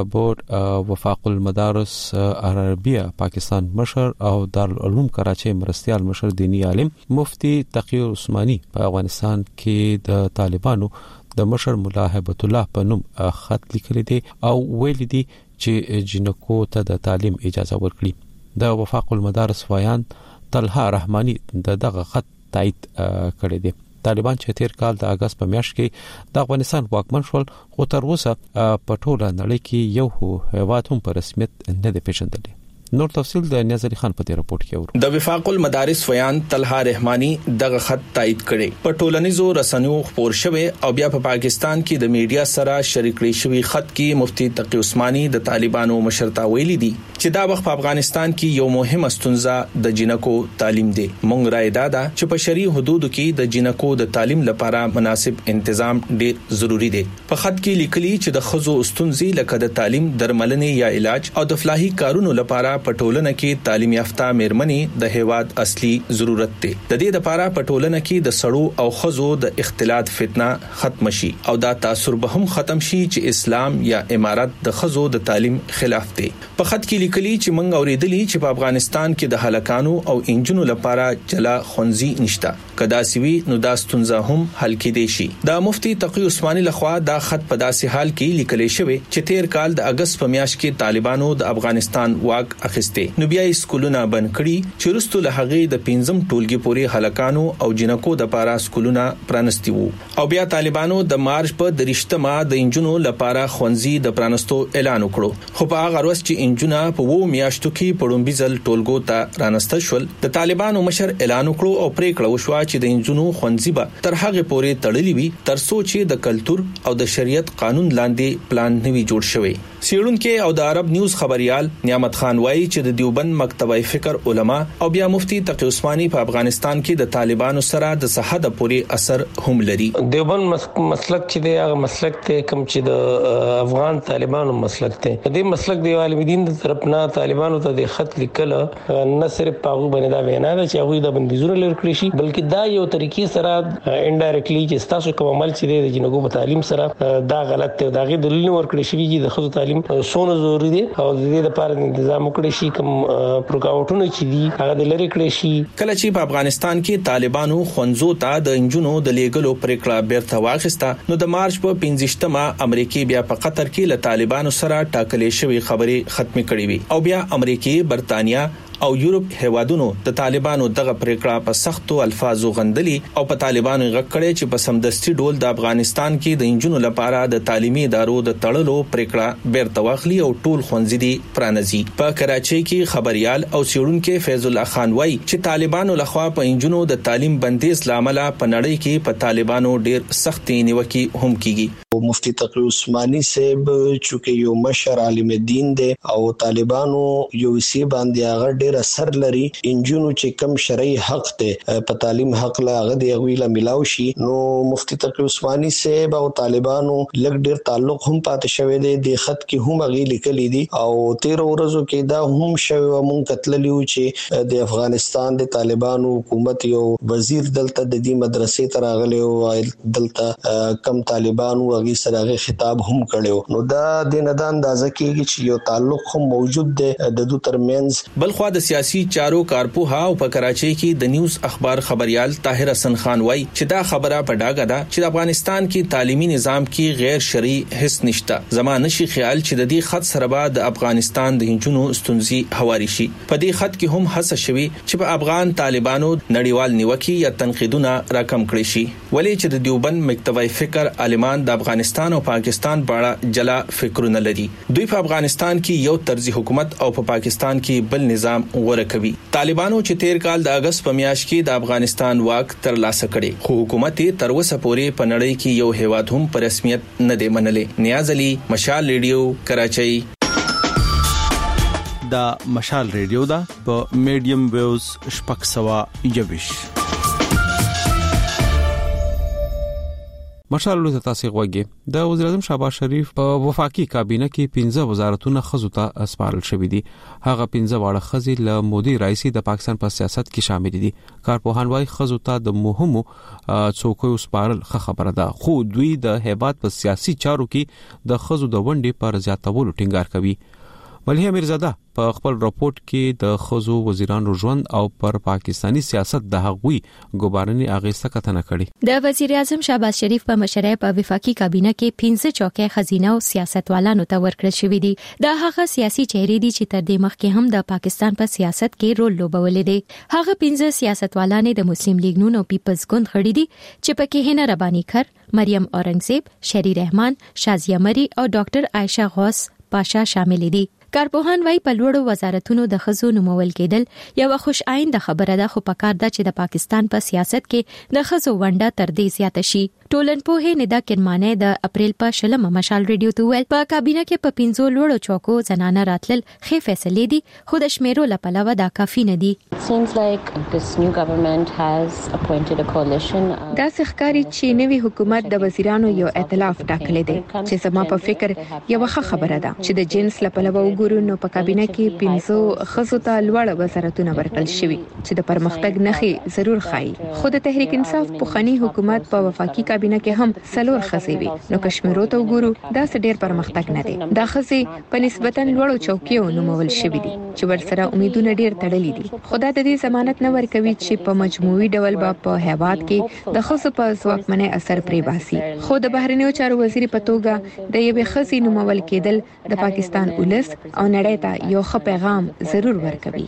بورډ وفاق المدارس عربیه پاکستان مشر او دارالعلوم کراچي مرستيال مشر دینی عالم مفتی تقی عثماني په افغانستان کې د طالبانو د مشر مولا هیبت الله په نوم خط لیکلی دی او ویل دي چې جنکو ته د تعلیم اجازه ورکړي. د وفاق المدارس وایان طلحه رحماني دغه خط تایید کړی دی. طالبان چې تیر کال د اگست په میاشت کې د افغانستان واکمن شول خو تر اوسه په ټوله نړۍ کې یو هیواد هم په رسمیت نه دی پیژندل. نور تفصیل د نیاز علي خان په دې رپورت کې ورو. د وفاق المدارس ویان طلحه رحماني دغه خط تایید کړي. په ټولنیزو رسنیو خبر شوه او بیا په پاکستان کې د میډیا سره شریک کړي شوی خط کې مفتی تقی عثماني د طالبانو مشرتا ویلي دي چې دا وخت په افغانستان کې یو مهمه ستونزه د جنکو تعلیم دی. مونږ رائے دادا چې په شرعي حدودو کې د جنکو د تعلیم لپاره مناسب تنظیم ډیر ضروری دی. په خط کې لیکلي چې د خزو ستونزې لکه د تعلیم درملنې یا علاج او د فلاحي کارونو لپاره په ټولنه کې تعلیم یافته مېرمنې د هیواد اصلي ضرورت دی. د دې لپاره په ټولنه کې د سړو او خزو د اختلاط فتنه ختم شي او دا تاثر به هم ختم شي چې اسلام یا امارت د خزو د تعلیم خلاف دی. په خط کې لیکلي چې موږ اوریدلی چې په افغانستان کې د هلکانو او انجونو لپاره جلا خونځي نشته. کدا سوي نو دا ستونزه هم حل کېدې شي. د مفتی تقی عثماني لخوا دا خط په داسې حال کې لیکل شوی چې تیر کال د اگست په میاشت کې طالبانو د افغانستان واک اخیسته. نو بیا سکولونه بند کړي چې رستو له هغه د 5م ټولګي پورې هلکانو او جنکو د پاره سکولونه پرانستی وو او بیا طالبانو د مارچ په 30مه د انجونو لپاره خونځي د پرانستو اعلان وکړو. خو په هغه ورځ چې انجونه په وو میاشتو کې پړومبي ځل ټولګو ته رانسته شول د طالبانو مشر اعلان وکړو او پریکړه وشو چې د انجونو خونځي به تر هغه پورې تړلې وي تر څو چې د کلچر او د شریعت قانون لاندې پلان نوي جوړ شوی. سیړونکو او د عرب نیوز خبريال نعمت خان وایي چې د دیوبند مکتبه فکر علما او بیا مفتی تقی عثماني په افغانستان کې د طالبانو سره د صحه پورې اثر هم لري. دیوبند مسلک چې دی هغه مسلک ته کم چې د افغان طالبانو مسلک ته د مسلک دی عالمدین د طرف نه طالبانو ته د خط لیکل نه صرف پاغو باندې دا وینا ده چې هغه د بندیزونو لر کړی شي بلکې دا یو طریقې سره انډایرکټلی چې تاسو کوم عمل چې دی د جنګو په تعلیم سره دا غلط دی. دا غي دلیل ورکړی شي چې د خصوصي تعلیم سونه ضروري دي او د دې لپاره تنظیم وکړي شي کوم پروګراوټونه چې دي هغه د لری کړی شي. کله چې په افغانستان کې طالبانو خونځو ته د انجونو د لیګلو پریکړه بیرته واخیسته نو د مارچ په 15مه امریکای بیا په قطر کې له طالبانو سره ټاکلې شوی خبرې ختمه کړې وي او بیا امریکای برتانیا او یورپ هیوادونو د طالبانو دغه پریکړه په سختو الفاظو غندلي او په طالبانو غږ کړي چې په سمدستي ډول د افغانستان کې د انجونو لپاره د تعلیمي ادارو د تړلو پریکړه بیرته واخلي او ټول خونځي دي پرانځي. په کراچي کې خبريال او سیړونکو فیض الله خان وایي چې طالبانو لخوا په انجونو د تعلیم بندیز لامل په نړۍ کې په طالبانو ډیر سخت نیوکي هم کیږي. مفتی تقی عثماني صاحب چې یو مشر عالم دین دی او طالبانو یو سی باندې هغه ډیر اثر لري انجونو چې کم شرعي حق ته په تعلیم حق لا غدي غویلا ملاو شي نو مفتی تقی عثماني صاحب او طالبانو لګ ډیر تعلق هم پاتې شوی دی. د خط کې هم غي لیکلي دي او 13 ورځو کې دا هم شوی مونږ کتللیو چې د افغانستان د طالبانو حکومت یو وزیر دلته د دې مدرسې ته راغلی او دلته کم طالبانو غي سره خطاب هم کړو نو دا د نه اندازه کېږي چې یو تعلق هم موجود دی د دوه ترمنځ. بلخوا د سیاسي چارو کارپوها او په کراچي کې د نیوز اخبار خبريال طاهر حسن خان وایي چې دا خبره په ډاګه ده چې افغانستان کې تعلیمي نظام کې غیر شرعي هیڅ نشته. زمانه شي خیال چې د دې خط سره به د افغانستان د هنجونو ستونزې هواري شي. په دې خط کې هم هڅه شوي چې په افغان طالبانو نړیوال نیوکي یا تنقیدونه راکم کړي شي ولې چې د دیوبند مکتبه فکر عالمان د افغانستان او پاکستان باندې جلا فکرونه لري. دوی په افغانستان کې یو طرزي حکومت او په پاکستان کې بل نظام غوړه کوي. طالبانو چې تیر کال د اگست په میاشت کې د افغانستان واک تر لاسه کړي خو حکومت تر اوسه پورې په نړۍ کې یو هیواد هم په رسمیت نه دی منلې. نیاز علي مشال ریډیو کراچۍ. دا مشال ریډیو دا په میډیم ویوز شپږ 121 مشالو تاسو غوږی د وزیر اعظم شهباز شریف په وفاقي کابینه کې 15 وزارتونه خزو ته اسپارل شوې دي. هغه 15 واړه خزي له مودي رئیسي د پاکستان په سیاست کې شامل دي. کارپوهان وايي خزو ته د مهمو څوکیو اسپارل خبره ده، خو دوی د هیواد په سیاسي چارو کې د خزو د ونډې پر زیاتولو ټینګار کوي. مليحه میرزاده په خپل راپورټ کې د خزو وزیرانو ژوند او پر پاکستانی سیاست د هغوی ګوبارني اغیزه کتنه کړي. د وزیر اعظم شهباز شریف په مشرۍ په وفاقي کابینه کې 15 چوکۍ خزینه او سیاستوالانو ته ورکړل شوې دي. دا هغه سیاسي چهرې دي چې تر دې مخکې هم د پاکستان په سیاست کې رول لوبولې دي. هغه 15 سیاستوالانو د مسلم لیگ نون او پیپلز ګوند خړې دي چې پکې هنا ربانی کر، مریم اورنګزیب، شری رحمان، شازیه مری او ډاکټر عائشہ غوث پاشا شامل دي. کارپوهان وايي په لوړو وزارتونو د خزو نومول کېدل یو خوش آئنده خبره ده، خو پکار ده چې د پاکستان په سیاست کې د خزو ونډه تر دې زیاته شي. ټولنپوه ندا کرمانه د اپریل په 16 مشال ریډیو ته ویل په کابینه کې په 15 لوړو چوکو زنانه راتلل خې فیصله دي، خو د شمیرو لپاره دا کافي نه دي. دا ښکاری چې نوی حکومت د وزیرانو یو ائتلاف ټاکلی دی چې زما په فکر یو ښه خبره ده چې د جنس لپاره ګورونو په کابینه کې 15 خزو ته لوړ وزارتونه ورکړل شوي چې د پرمختګ نښې ضرور خایي. خو د تحریک انصاف پوخنی حکومت په وفاقي کابینه کې هم سلور خزي وي، نو کشمیرو ته وګورو دا ډېر پرمختګ نه دی. دا خزي په نسبتاً لوړو چوکیو نومول شوي دي چې ورسره امیدونه ډېر تړلي دي. خدای د دې ضمانت نه ورکوي چې په مجموعي ډول په هیواد کې د خزو په ځواکمنۍ اثر پرې باسي. خو د بهرنیو چارو وزیر په توګه د یوې خزي نومول کېدل د پاکستان ولس او نړۍ ته یو ښه پیغام ضرور ورکوي.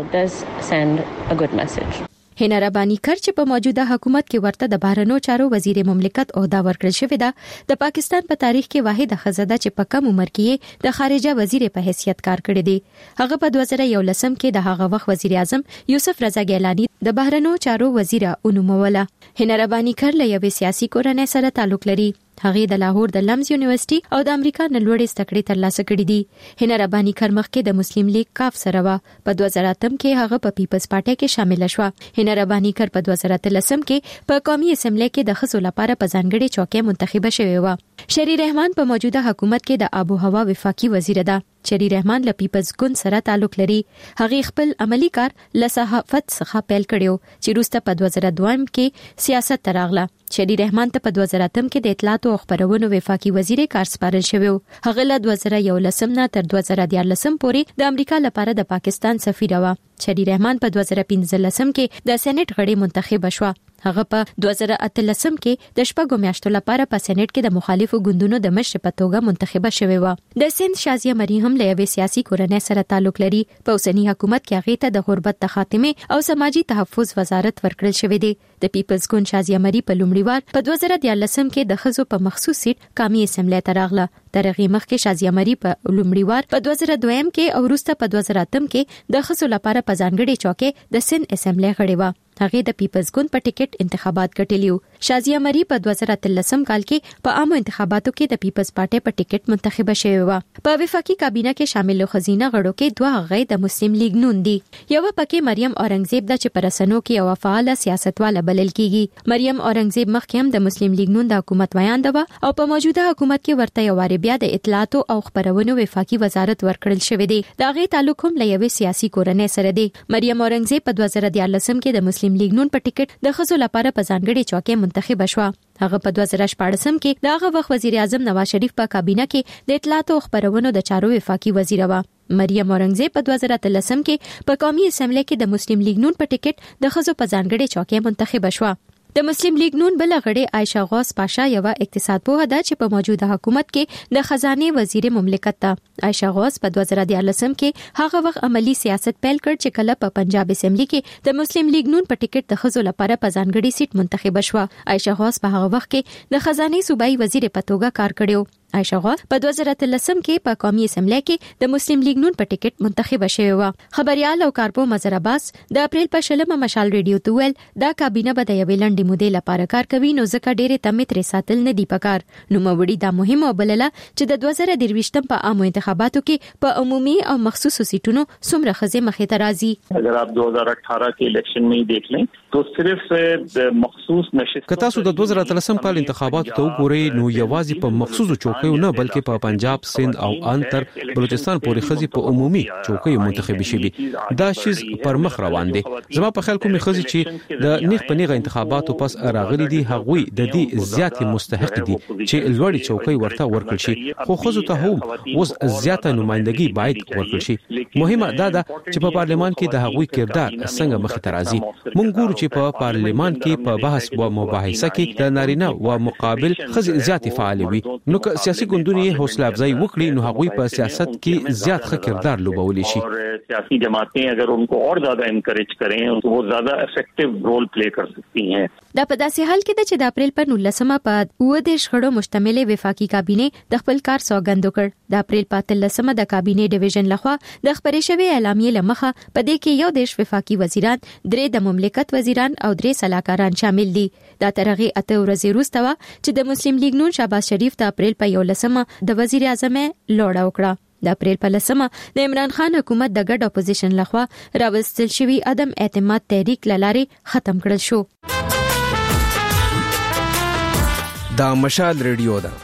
هنا ربانی کر چې په موجوده حکومت کې ورته د بهرنیو چارو وزیر مملکت عہده ورکړل شوې ده، د پاکستان په تاریخ کې واحده ښځه ده چې په کم عمر کې د خارجه وزیر په حیثیت کار کړی دی. هغه په 2011 کې د هغه وخت وزیر اعظم یوسف رضا ګیلانی د بهرنیو چارو وزیر ونوموله. هنا ربانی کر له یوې سیاسي کورنۍ سره تعلق لري. هغه د لاهور د لمز یونیورسيټي او د امریکا نه لوړې زده ترلاسه کړې دي. هنا ربانی کر مخکې د مسلم لیگ کاف سره و. په 2008 کې هغه په پیپلز پارټي کې شامل شو. هنا ربانی کر په 2013 کې په قومي اسمبلی کې د خزو لپاره په ځانګړي چوکۍ منتخب شوې و. شری رحمان په موجوده حکومت کې د آب او هوا وفاقي وزیر ده. شری رحمان له پیپلز ګوند سره تعلق لري. هغه خپل عملی کار له صحافت څخه پیل کړو چې وروسته په 2002 کې سیاست ته راغله. شری رحمان ته په 2008 کې د اطلاعات او خبرونو وفاقي وزیر کار سپارل شوی. هغه له 2011 نه تر 2014 پورې د امریکا لپاره د پاکستان سفیر و. شری رحمان په 2015 کې د سېنات غړي منتخب شو. هغه په 2018 کې د شپږو میاشتو لپاره په سېنات کې د مخالفو ګوندونو د مشر په توګه منتخب شوی و. د سند شازیه مری هم له یوې سیاسي کورنۍ سره تعلق لري. په اوسنی حکومت کې هغه ته د غربت د خاتمه او سماجی تحفظ وزارت ورکړل شوی دی. د پیپلز ګوند شازیه مری په لومړي وار په 2014 کې د خزو په مخصوص سیټ قومي اسمبلی ته راغله. ترغه مخکې شازیه مری په لومړي وار په 2002 کې او وروسته په 2008 کې د خزو لپاره په ځانګړي چوکۍ د سند اسمبلی غړي و. هغه د پیپلز ګوند په ټیکټ انتخابات ګټلیو. شازیه مری په 2013 کال کې په عامو انتخاباتو کې د پیپلز پارټي په ټیکټ منتخب شوی و. په وفاقي کابینه کې شامل خزینه غړو کې دوه هغه د مسلم لیگ نون دي. یو پکې مریم اورنګزیب د چې پرسنو کې یو فعال سیاستواله بلل کیږي. مریم اورنګزیب مخکې هم د مسلم لیگ نون د حکومت ویاند و او په موجوده حکومت کې ورته یو واری بیا د اطلاعات او خبرونو وفاقي وزارت ورکړل شوی دی. دا غي تعلق هم له یوې سیاسي کورنۍ سره دی. مریم اورنګزیب په 2014 کې د مسلم لیگ نون په ټیکټ د خزو لپاره په ځانګړي چوکۍ منتخب شو. هغه په 2014 کې د هغه وخت وزیر اعظم نواز شریف په کابینه کې د اطلاعات او خبرونو د چارو وفاقي وزیر و. مریم اورنګزیب په 2013 کې په قومي اسمبلی کې د مسلم لیگ نون په ټیکټ د خزو په ځانګړي چوکۍ منتخب شو. د مسلم لیگ نون بل غړي عائشہ غوث پاشا یو اقتصاد پوه ده چې په موجوده حکومت کې د خزانه وزیر مملکت ده. عائشہ غوث په 2014 کې هغه وخت عملی سیاست پیل کړ چې کله په پنجاب اسمبلی کې د مسلم لیگ نون په ټیکټ د خزو لپاره په ځانګړي سیټ منتخب شو. عائشہ غوث په هغه وخت کې د خزانه صوبایي وزیر په توګه کار کړو. عائشہ غوا په 2013 کې په قومي اسمبلی کې د مسلم لیگ نون په ټیکټ منتخب شوی و. خبريال او کارپو مظهر عباس د اپریل په 16 مشال ریډیو ته ویل دا کابینه به د یوې لنډې مودې لپاره کار کوي نو ځکه ډېرې تمې ترې ساتل نه دي پکار. نو موړي دا مهمه وبلله چې د 2023 په عامو انتخاباتو کې په عمومي او مخصوصو سیټونو څومره ښځې مخې ته راځي. اگر आप 2018 के इलेक्शन में ही देख लें तो सिर्फ मखसूस नशिस्त که تاسو د 2013 کال انتخاباتو ته وګورئ نو یوازې په مخصوصو چوکیو نه بلکې په پنجاب، سند او انتر بلوچستان پورې خزي په عمومي چوکیو منتخب شوي. دا شیز پر مخ روان دي. زما په خیال کومې خزي چې د نیغ په نیغه انتخاباتو پس راغلي دي هغوی د دې زیاتې مستحق دي چې لوړی چوکۍ ورته ورکړل شي. خو خزو ته هم اوس زیاته نمائندګي باید ورکړل شي. مهمه دا ده چې په پارلمان کې د هغوی کردار څنګه مخ ته راځي. مونږ ګورو چې په پارلمان کې په بحث او مباحثه کې د نارینه او مقابل خزي زیاتې فعال وي. نو که سیاسي ګوندونه حوصله افزایی وکړي نو هغوی په سیاست کې زیات ښه کردار لوبولی شي. سیاسي جماعتیں اگر उनको और ज्यादा एनकरेज करें तो वो ज्यादा इफेक्टिव रोल प्ले कर सकती हैं. دا په داسې حال کې چې د اپریل په 19مه په 19 خړو مشتمل وفاقي کابینه د خپل کار سوګند وکړ. د اپریل په 13مه د کابینه ډیویژن لخوا د خبرې شوی اعلامیه لمخه په دې کې یو دیش وفاقي وزیران، 3 د مملکت وزیران او 3 صلاحکاران شامل دي. دا ترغه اته ورځې وروسته چې د مسلم لیگ نون شهباز شریف د اپریل په 11مه د وزیر اعظم لوړه وکړه. د اپریل په 10مه د عمران خان حکومت د ګډ اپوزیشن لخوا راوستل شوی عدم اعتماد تحریک لاره ختم کړل شو. دا مشال ریډیو ده.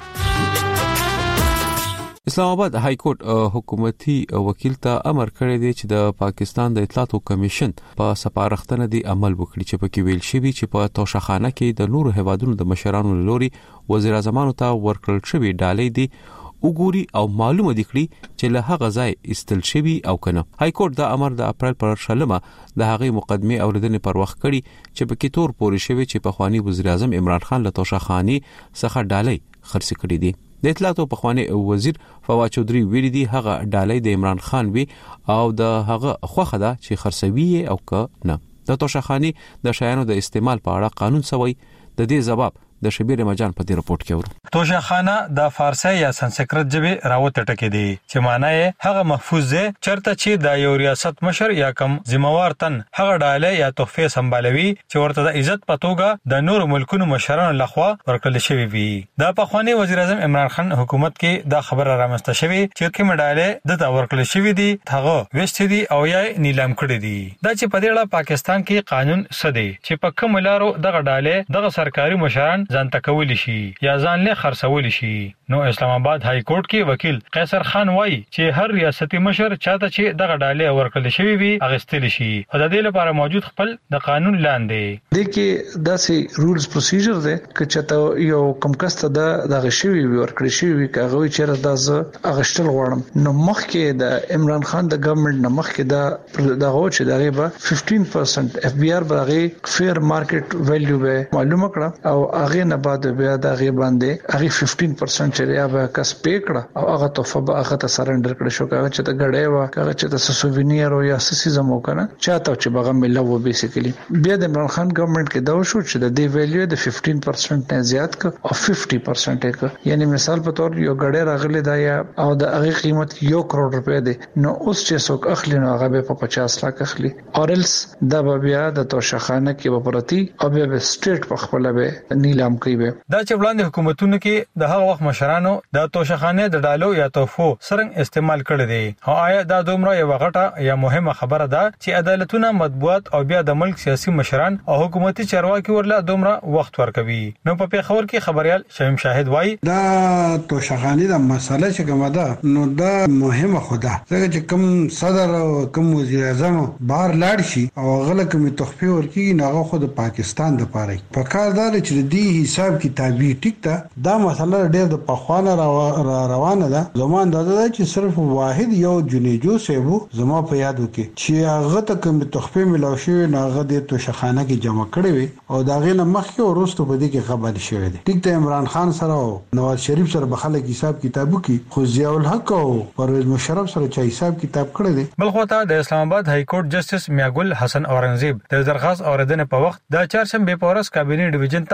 اسلام آباد های کورټ حکومتي وکیل ته امر کړی دی چې د پاکستان د اطلاعاتو کمیشن په سپارښتنه دی عمل وکړي چې په کې ویل شوی چې په توشخانه کې د نورو هیوادونو د مشرانو لوري وزیر اعظمانو ته ورکړل شوی ډالۍ دی وګوري او معلومه دي کړي چې له هغه ځای استل شوی او کنه. های کورټ دا امر د اپریل پر 16مه د هغه مقدمه اوریدنې پر وخت کړي چې په کې تور پورې شوی چې په خواني وزیر اعظم عمران خان له توشخانی څخه ډالۍ خرڅ کړي دي. د اطلاعاتو په خواني وزیر فواد چودري ویلي دي هغه ډالۍ د عمران خان وی او د هغه خوخه ده چې خرڅوي او که نه. د توشخانی د شایانو د استعمال په اړه قانون سوی د دې جواب د شبیر مجان په دې رپورت کې ورو. توشخانه د فارسی یا سنسکرت ژبه راوته ټکی دی چې معنی هغه محفوظ دی چرته چې د یو ریاست مشر یا کم ذمہوار تن هغه ډالۍ یا تحفه سمبالوي چې ورته د عزت پتوګه د نور ملکونو مشرانو لخوا ورکړل شوی وي. د پخوانی وزیر اعظم عمران خان حکومت کې دا خبره رامسته شوی چې کوم ډالۍ د ورکړل شوی دي هغه وست دي او یا نیلام کړی دي. دا چې په دې اړه پاکستان کې قانون سدي چې په کوم لارو دغه ډالۍ دغه سرکاري مشران ځان تکول شي یا ځان له خرڅول شي. نو اسلام آباد های کورټ کې وکیل قیصر خان وایي چې هر ریاستي مشر چاته چې دغه ډالۍ ورکړل شوی وي اغستل شي او د دې لپاره موجود خپل د قانون لاندې د کې داسې رولز پروسیجر ده چې چاته یو کم کسته دغه شوی ورکړل شوی وي کاغوي چې دازه اغشتل غواړم نو مخکې د عمران خان د ګورنمنت نه مخکې دغه چې دغه به 15% اف بي ار باغې فیر مارکیټ ویلیو به معلومه کړه او هغه نه بعد بیا دغه باندې هغه 15% چې به کس پېکړه او هغه توفه به هغه ته سرندر کړ شو هغه چې د غړې وا هغه چې د سووینیر او یا سسي زمو کنه چاته چې بغه ملو بیسیکلی بیا د عمران خان ګورنمنت کې دا شو چې د دې ویلیو د 15% نه زیات ک او 50% ک یعنی مثال په تور یو غړې راغلی دا یا او د هغه قیمت 1 کروڑ روپے دی نو اوس چې څوک اخلي نو هغه په 50 لک اخلي اورلس دا بیا د توشخانه کې به پرتی او بیا سټیټ په خپل به نیلام کوي. دا چې وړاندې حکومتونو کې د هغه وخت مشرانو د توشخانه د ډالو یا توفو سرنګ استعمال کړی دی او آیا دا دومره یو غټه یا مهمه خبره ده چې عدالتونه مطبوعات او بیا د ملک سیاسي مشران او حکومتي چارواکي ورله دومره وخت ورکوي. نو په پیښور کې خبريال شمیم شاهد وایي دا توشخانه د مسله چې کومه ده نو دا مهمه خدا ځکه چې کوم صدر او کوم وزیر اعظم بهر لاړ شي او غل کوم تحفه ورکیږي نو هغه خود پاکستان د پاره په کار دار چې دی حساب کتابي ټیک ته دا مسله ډېر د پخوانه روانه ده. زمون دا چې صرف واحد یو جنیجو سیبو زما په یاد وکي چې هغه ته کوم تحفه ملو شوی نه هغه د توشخانه کې جمع کړی وي او دا غینه مخکې ورستو په دې کې خبر شوی دی. ټیک ته عمران خان سره او نواز شریف سره بخله حساب کتابو کې خو ضیاء الحق او پرویز مشرف سره چې حساب کتاب کړی دی. بلخوته د اسلام آباد های کورټ جسټس میاګل حسن اورنګزیب د درخواست اوریدنې په وخت د چهارشنبه په ورځ کابینه ډیویژن ته امر وکړ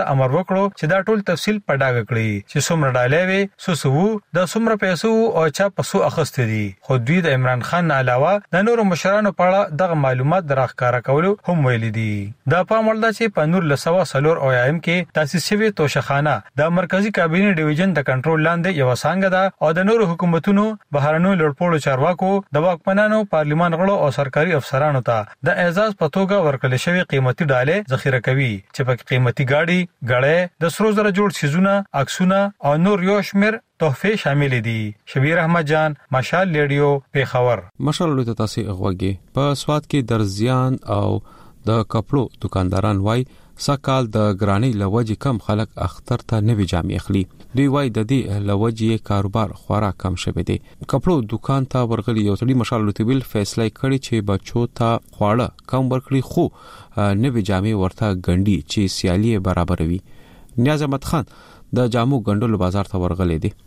وکړو چې دا ټول تفصیل په ډاګه کړي چې څومره ډالۍ وي سوسو د څومره پیسو او چا پسو اخستې دي. خو دوی د عمران خان علاوه د نورو مشرانو په اړه دغه معلومات درښکاره کولو هم ویلي دي. دا په عمل ده چې په 1904 او یم کې تاسیس شوی توشخانه د مرکزی کابینه ډیویژن د کنټرول لاندې یو څنګه ده او د نورو حکومتونو بهرنیو لړپوړو چارواکو د واکمنانو پارلیمان غړو او سرکاري افسرانو ته د اعزاز په توګه ورکړل شوی قیمتي ډالۍ ذخیره کوي چې په قیمتي گاډي غړې د سرو زره جوړ سيزونه عکسونه او نور یو شمیر تحفه شامل دي. شبیر احمد جان مشال ریډیو پیښور. مشال له تاسو غوږی په سواد کې درزیان او د کپړو دکانداران وای سکهال د ګرانی لوجې کم خلک اختر ته نوی جامې اخلي. دوی وای د دې لوجې کاروبار خورا کم شوی دی. کپړو دکان ته ورغلي یو تړي مشال لوتویل فیصله کړی چې بچو ته خواړه کم ورکړي خو نوی جامې ورته ګنډي چې سیالي برابر وي. نیاز احمد خان د جامو ګندلو بازار ته ورغلي دي.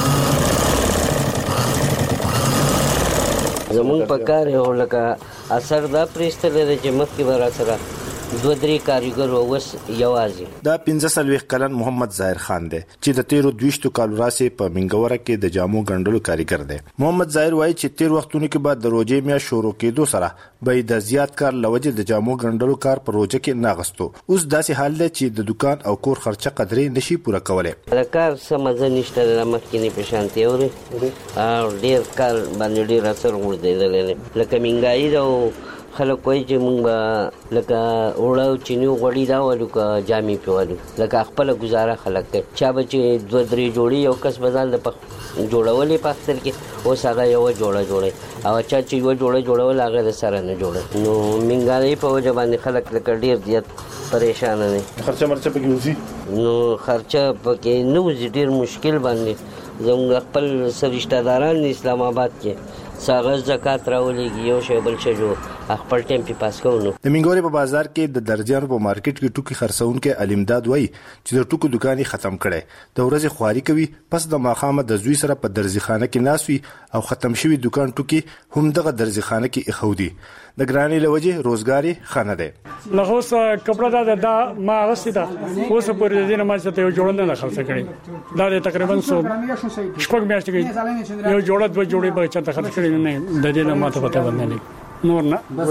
زمون په کار یو لکه اثر دا پرېستل د جمعت کې ورا سره 2-3 کاریګر وس یوازې دا 15 کلن محمد ظاهر خان دی چې د 13 کالو راسي په منګوره کې د جامو ګندلو کاریګر دی. محمد ظاهر وایي چې 13 وختونو کې بعد د روزې میا شروع کېدو سره به د زیات کار لوجه د جامو ګندلو کار پر روزه کې ناغستو. اوس داسې حال دی چې د دکان او کور خرچه قدرې نشي پوره کولای. د کار سمزه نشته د مخکینی په شانتي اوري او ډیر کار باندې ډیر اثر ورده لکه منګای دا خلک کوئی چې مونږ لکه وړو چینیو غوړی دا ولکه جامې پیوالو لکه خپل گزاره خلک کوي چا به 2-3 جوړي یو کس بدل د جوړولې په اختر کې اوس هغه یو جوړه او چا چې یو جوړول هغه د سره نه جوړه. نو منګای په وجه باندې خلک لکه ډیر زیات پریشان دي. خرچه مرچه پکې وځي نو خرچه پکې نو ډیر مشکل باندې زموږ خپل سرشتہ داران اسلام آباد کې ساغه زکات راولېږي یو شی بل شی جو خپل ټیم په پاس کوو. د منګوري په بازار کې د درځانو په مارکیټ کې ټوکی خرڅون کې علمداد وای چې د ټوکو دکانې ختم کړي د ورځې خواري کوي پس د ماخامه د زوی سره په درځي خانه کې ناسوي او ختم شوی دکان ټوکی هم دغه درځي خانه کې اخودي. د ګرانی لوجه روزګاری خانه ده لغوس کپړه دا ما غسیدا اوس پر دې نه ما ته یو جوړند نه خرڅ کړي دا تقریبا 100 شپږ میاشتې یو جوړه دوه جوړې به چاته خرڅ کړي نه د دې نه ما ته پته ونه نور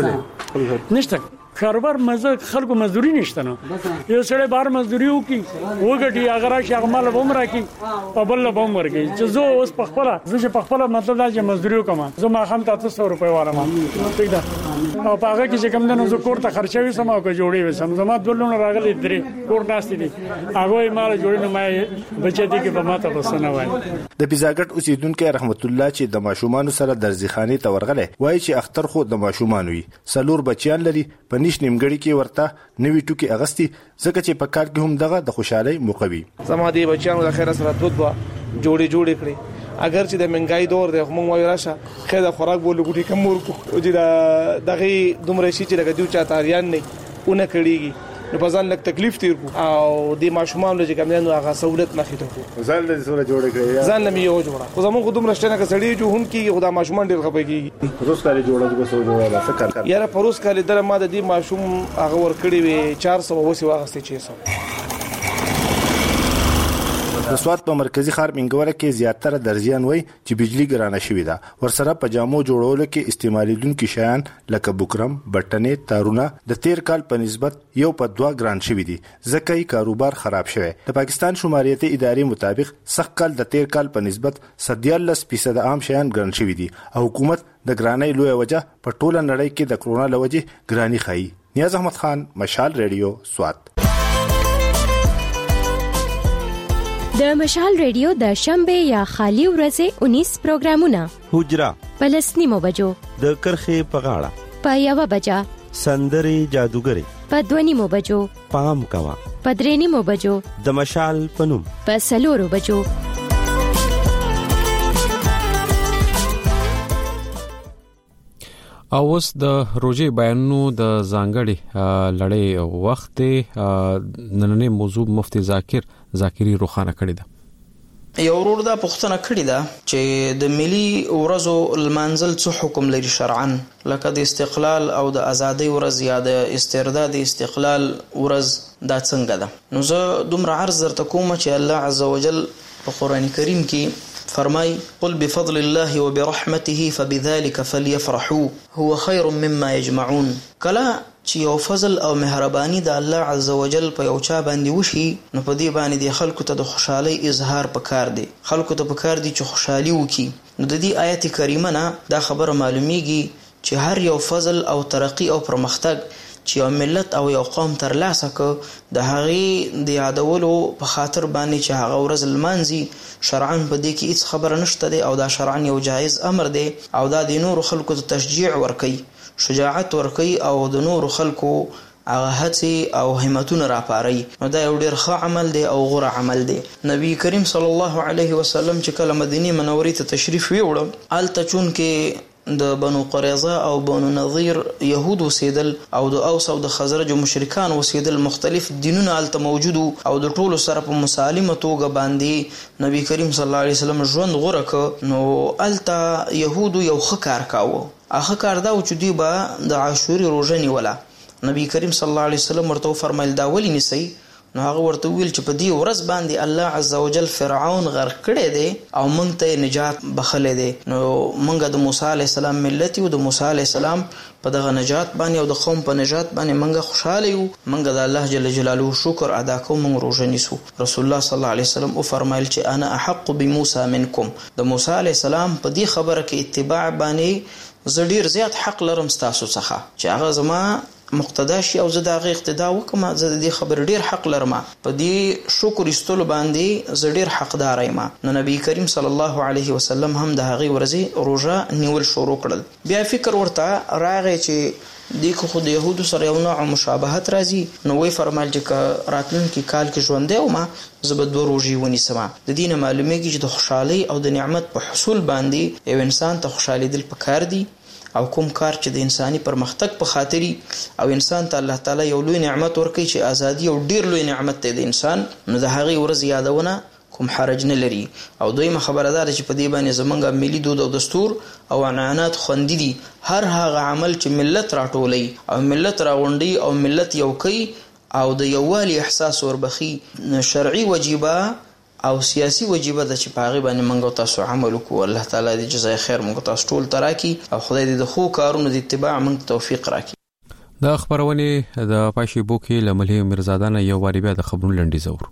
نه نشته کاروبار مزه خلکو مزدوري نشته نو یو سړی بار مزدوري وکي وګټي اگر هغه مال بوم راکي په بل بوم ورګي چې زه اوس په خپل مطلب دا چې مزدوري وکم زه ما هم 300 روپۍ وارم ٹھیک ده او په هغه کې چې کوم دنو زه کور ته خرچوي سم او جوړي وسم زما دلونه راغلي درې کور ناشتي دي هغه مال جوړي نه مې بچی دي کې په ماته بسنه وای. د پیزاګټ اوسیدونکو رحمت الله چې د ماشومان سره درځخاني ته ورغله وای چې اختر خو د ماشومان وي سلور بچیان لري په نش نیمګړی کې ورته نوی ټوکی اغستی ځکه چې په کار کې هم دغه د خوشحالي موقوي. زما دي بچیانو د خیر سره دوه جوړې کړې اگر چې د منګای دور دی موږ وای راشه خیر د خوراک بوله ګټي کم ورکو او چې دغه دومره شي چې لګ دیو چا تاریان نه اونه کړيږي نو په ځان لک تکلیف تیر کو او د ماشومان له کوم نه هغه سہولت نه خېټو کو ځان له سره جوړ کړی ځان نه یو جوړه خو زموږ خودم رښتینه کسړی جو هم کې خدا ماشومان ډیر خپګي روز کالي جوړه د سو جوړه فکر یاره پروس کالي در ما د دې ماشوم هغه ور کړی وي 400 وسی واغسته 600. د سواد په مرکزی ښار منګوره کې زیاتره درځيان وای چې بجلی ګرانه شوې ده ورسره په جامو جوړولو کې استعمالېدونکو شیان لکه بوکرم بټنې تارونه د 13 کال په نسبت یو په 2 ګران شوې دي ځکه یې کاروبار خراب شوی. د پاکستان شماریاتي ادارې مطابق سخت کال د 13 کال په نسبت 47% عام شیان ګران شوې دي او حکومت د ګرانۍ لوی وجه په ټوله نړۍ کې د کرونا لوجه ګرانی خایي. نیاز احمد خان مشال ریډیو سواد. د مشال ریډیو د شنبه یا خالی ورځې 19 پروګرامونه حجرا پلسنیمو بجو د کرخه په غاړه په یو بجا سندري جادوګری په 2 بجو پام کوا په 3 بجو د مشال پنوم په 4 بجو. اوس د روزي بیانونو د ځانګړي لړۍ وخت نننې موضوع مفتي ذاکری روخانه کړی ده. یو ورور دا پوښتنه کړې ده چې د ملي ورځو لمانځل څه حکم لري شرعاً، لکه د استقلال او د ازادۍ ورځ یا د استرداد استقلال ورځ دا څنګه ده؟ نو زه دومره عرض درته کوم چې الله عزوجل په قرآن کریم کې فرمای قل بفضل الله وبرحمته فبذلك فليفرحوا هو خير مما يجمعون. کله چې یو فضل او مهرباني د الله عزوجل په یو چا باندې وشي نو په دې باندې د خلکو ته د خوشحالي اظهار پکار دی، خلکو ته پکار دی چې خوشحالي وکړي. نو د دې آیت کریمه نه دا خبره معلومیږي چې هر یو فضل او ترقی او پرمختګ چې یو ملت او یو قوم ترلاسه کړ د هغې د یادولو په خاطر باندې چې هغه ورځ لمانځي شرعاً په دې کې هیڅ خبره نشته دی او دا شرعاً یو جایز امر دی او دا د نورو خلکو ته تشجیع ورکوي، شجاعت ورکوي او د نورو خلکو هغه هڅې او همتونه راپاري. نو دا یو ډېر ښه عمل دی او غوره عمل دی. نبی کریم صلی الله علیه وسلم چې کله مدینه منورې ته تشریف ویوړ هلته چونکې د بنو قریظه او بنو نظیر یهود وسیدل او د اوس او د خزرج مشرکان وسیدل، مختلف دینونه هلته موجود او د ټولو سره په مسالمه توګه باندې نبی کریم صلی الله علیه وسلم ژوند غوره کړ. نو هلته یهودو یو ښه کار کاوه، هغه کار دا و چې دوی به د عاشوري روژه نیوله. نبی کریم صلی الله علیه وسلم ورته وفرمیل دا ولې نیسئ؟ نو هغه ورته ویل چې په دې ورځ باندې الله عزوجل فرعون غرق کړی دی او موږ ته نجات بخلی دی. نو موږ د موسی علیه السلام ملت یو، د موسی علیه السلام په دغه نجات باندې او د قوم په نجات باندې موږ خوشحاله یو، موږ د الله جل جلاله شکر ادا کوو، موږ روژه نیسو. رسول الله صلی الله علیه وسلم وفرمایل چې انا احق بموسی منکم، د موسی علیه السلام په دې خبره کې اتباع باندې زه ډیر زیات حق لرم ستاسو څخه چې هغه زما مقتدا شي او زه د هغې اقتدا وکړم، زه د دې خبرې ډېر حق لرم، په دې شکر ایستلو باندې زه ډېر حقدار یم. نو نبی کریم صلی الله علیه وسلم هم د هغې ورځې روژه نیول شروع کړل. بیا فکر ورته راغی چې دې که خو د یهودو سره یو نوع مشابهت راځي، نو وی فرمایل چې که راتلونکي کال کې ژوندی ومه زه به 2 روژې ونیسم. د دې نه معلومیږي چې د خوشحالۍ او د نعمت په حصول باندې یو انسان ته خوشحالېدل پکار دي او کوم کار چې د انساني پرمختګ په خاطري او انسان ته الله تعالی یو لوی نعمت ورکوي چې ازادي یو ډیر لوی نعمت دی د انسان، نو د هغې ورځ یادونه کوم حرج نه لري. او دویمه خبره دا ده چې په دې باندې زمونږ ملي دود او دستور او عنعنات خوندي دي. هر هغه عمل چې ملت راټولوي او ملت راغونډي او ملت یو کوي او د یووالي احساس وربخي، شرعي وجیبه او سیاسي وجیبه ده چې په هغې باندې موږ تاسو عمل وکړو. الله تعالی دې جزای خیر موږ تاسو ټول ته راکړي او خدای دې د ښو کارونو د اتباع موږ توفیق راکړي. د خبرونې د پاشیبو کې له ملي میرزاده نه یو واری بیا د خبرونو لنډیز اورو.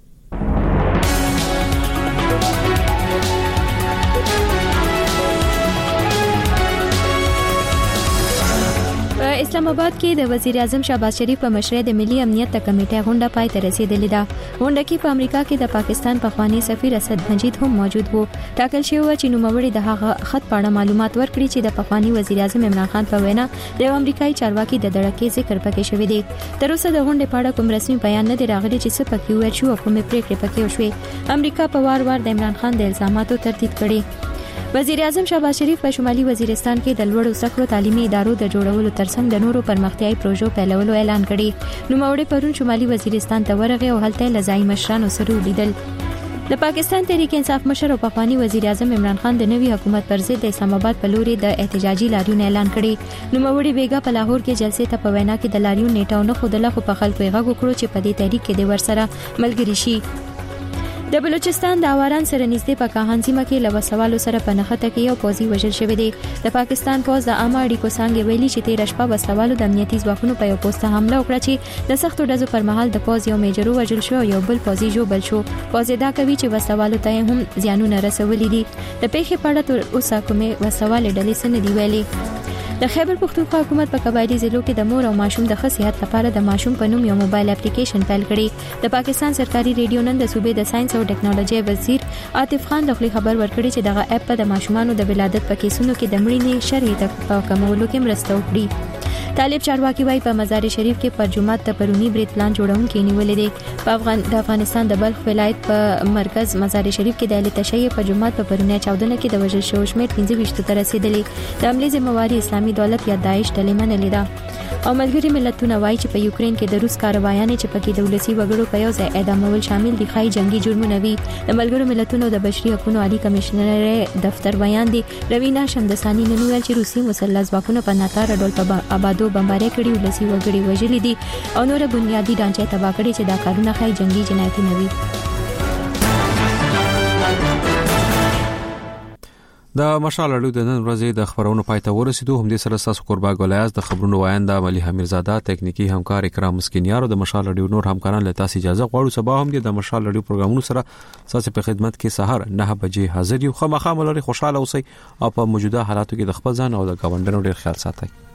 اسلام آباد کې د وزیر اعظم شهباز شریف په مشرۍ د ملي امنیت کمیټې غونډه پای ته رسیدلې ده. غونډه کې په امریکا کې د پاکستان پخوانی سفیر اسد مجید هم موجود وو. ټاکل شوی و چې نوموړي د هغه خط په اړه معلومات ورکړي چې د پخوانی وزیر اعظم عمران خان په وینا د یو امریکایي چارواکي د دړکې ذکر پکې شوی دی. تر اوسه د غونډې په اړه کوم رسمي بیان نه دی راغلی چې څه پکې ویل شو او کومې پریکړې پکې وشوې. امریکا په وار د عمران خان د الزاماتو تردید کړي. وزیر اعظم شهباز شریف په شمالي وزیرستان کې د لوړو زده کړو تعلیمي ادارو د جوړولو ترڅنګ د نورو پرمختیايي پروژو پیلولو اعلان کړی. نوموړي پرون شمالي وزیرستان ته ورغی او هلته له ځایي مشرانو سره ولیدل. د پاکستان تحریک انصاف مشر او پخوانی وزیر اعظم عمران خان د نوي حکومت پر ضد د اسلام آباد په لوري د احتجاجي لاریون اعلان کړی. نوموړي بیګا په لاهور کې جلسې ته په وینا کې د لاریون نیټه نه خوده خو په خلکو یې غږ وکړو چې په دې تحریک کې د ورسره ملګری شي. د بلوچستان د اواران سره نږدې په کاهان سیمه کې له وسوالو سره په نښته کې یو پوځي وژل شوی دی. د پاکستان پوځ د عامه اړیکو څانګې ویلي چې تېره شپه وسوالو د امنیتي ځواکونو په یو پوسټ حمله وکړه چې د سختو ډزو پر مهال د پوځ یو میجر وژل شو او یو بل پوځي ژوبل شو. پوځ ادعا کوي چې وسوالو ته هم زیانونه رسولي دي. د پیښې په اړه تر اوسه کومې وسوالې ډلې څه نه دي ویلي. د خیبر پختونخوا حکومت په قبایلی ضلعو کې د مور او ماشوم د ښه صحت لپاره د ماشوم په نوم یو موبایل اپلیکیشن پیل کړی. د پاکستان سرکاري ریډیو نن د صوبې د ساينس او ټکنالوژي وزیر عاطف خان د خپل خبر ورکړي چې دغه اپ په د ماشومانو د ولادت په کیسونو کې د مړینې شرعي د کمولو کې مرسته وکړي. طالب چارواکي وايي په مزار شریف کې پر جمعه ته پرونی برید پلان جوړونکي نیولې دي. په افغانستان د بلخ ولایت په مرکز مزار شریف کې د التشیع په جمعه په پرونی 14 کې د وژل شو شمېر 25 ته رسیدلی. د عملي ذمہواری اسلامي دولت یا داعش ډلې منلې ده. او ملګری ملتونه وایي چې په یوکرين کې د روس کاروایانې چې پکې د ولسی وګړو په یو ځای اعدامول شامل دي خای جنگي جرمونه وي. د ملګرو ملتونو د بشري حقوقو عالی کمشنر دفتر بیان دي روینا شمدسانی نن ویل چې روسي مسلح ځواکونه په ناتار ډول په آبادو بمباري کړي ولسی وګړي وژلي دي او نور بنیادی ډانچې تباہ کړي چې دا کارونه خای جنگي جنایتونه وي. د مشال اړو د نن ورځې د خبرونو پاتې ورسېدو. هم دې سره تاسو قربا ګولیاز د خبرونو وایند ملي حمیرزاده تکنیکی همکار اکرام مسکینیار او د مشال اړو نور همکاران له تاسو اجازه غواړو. سبا هم د مشال اړو پروګرامونو سره تاسو په خدمت کې سحر 9 بجې حاضر یو. خامخا ملي خوشاله اوسئ او په موجوده حالاتو کې د خپل ځان او د گاونډونو ډیر خیال ساتئ.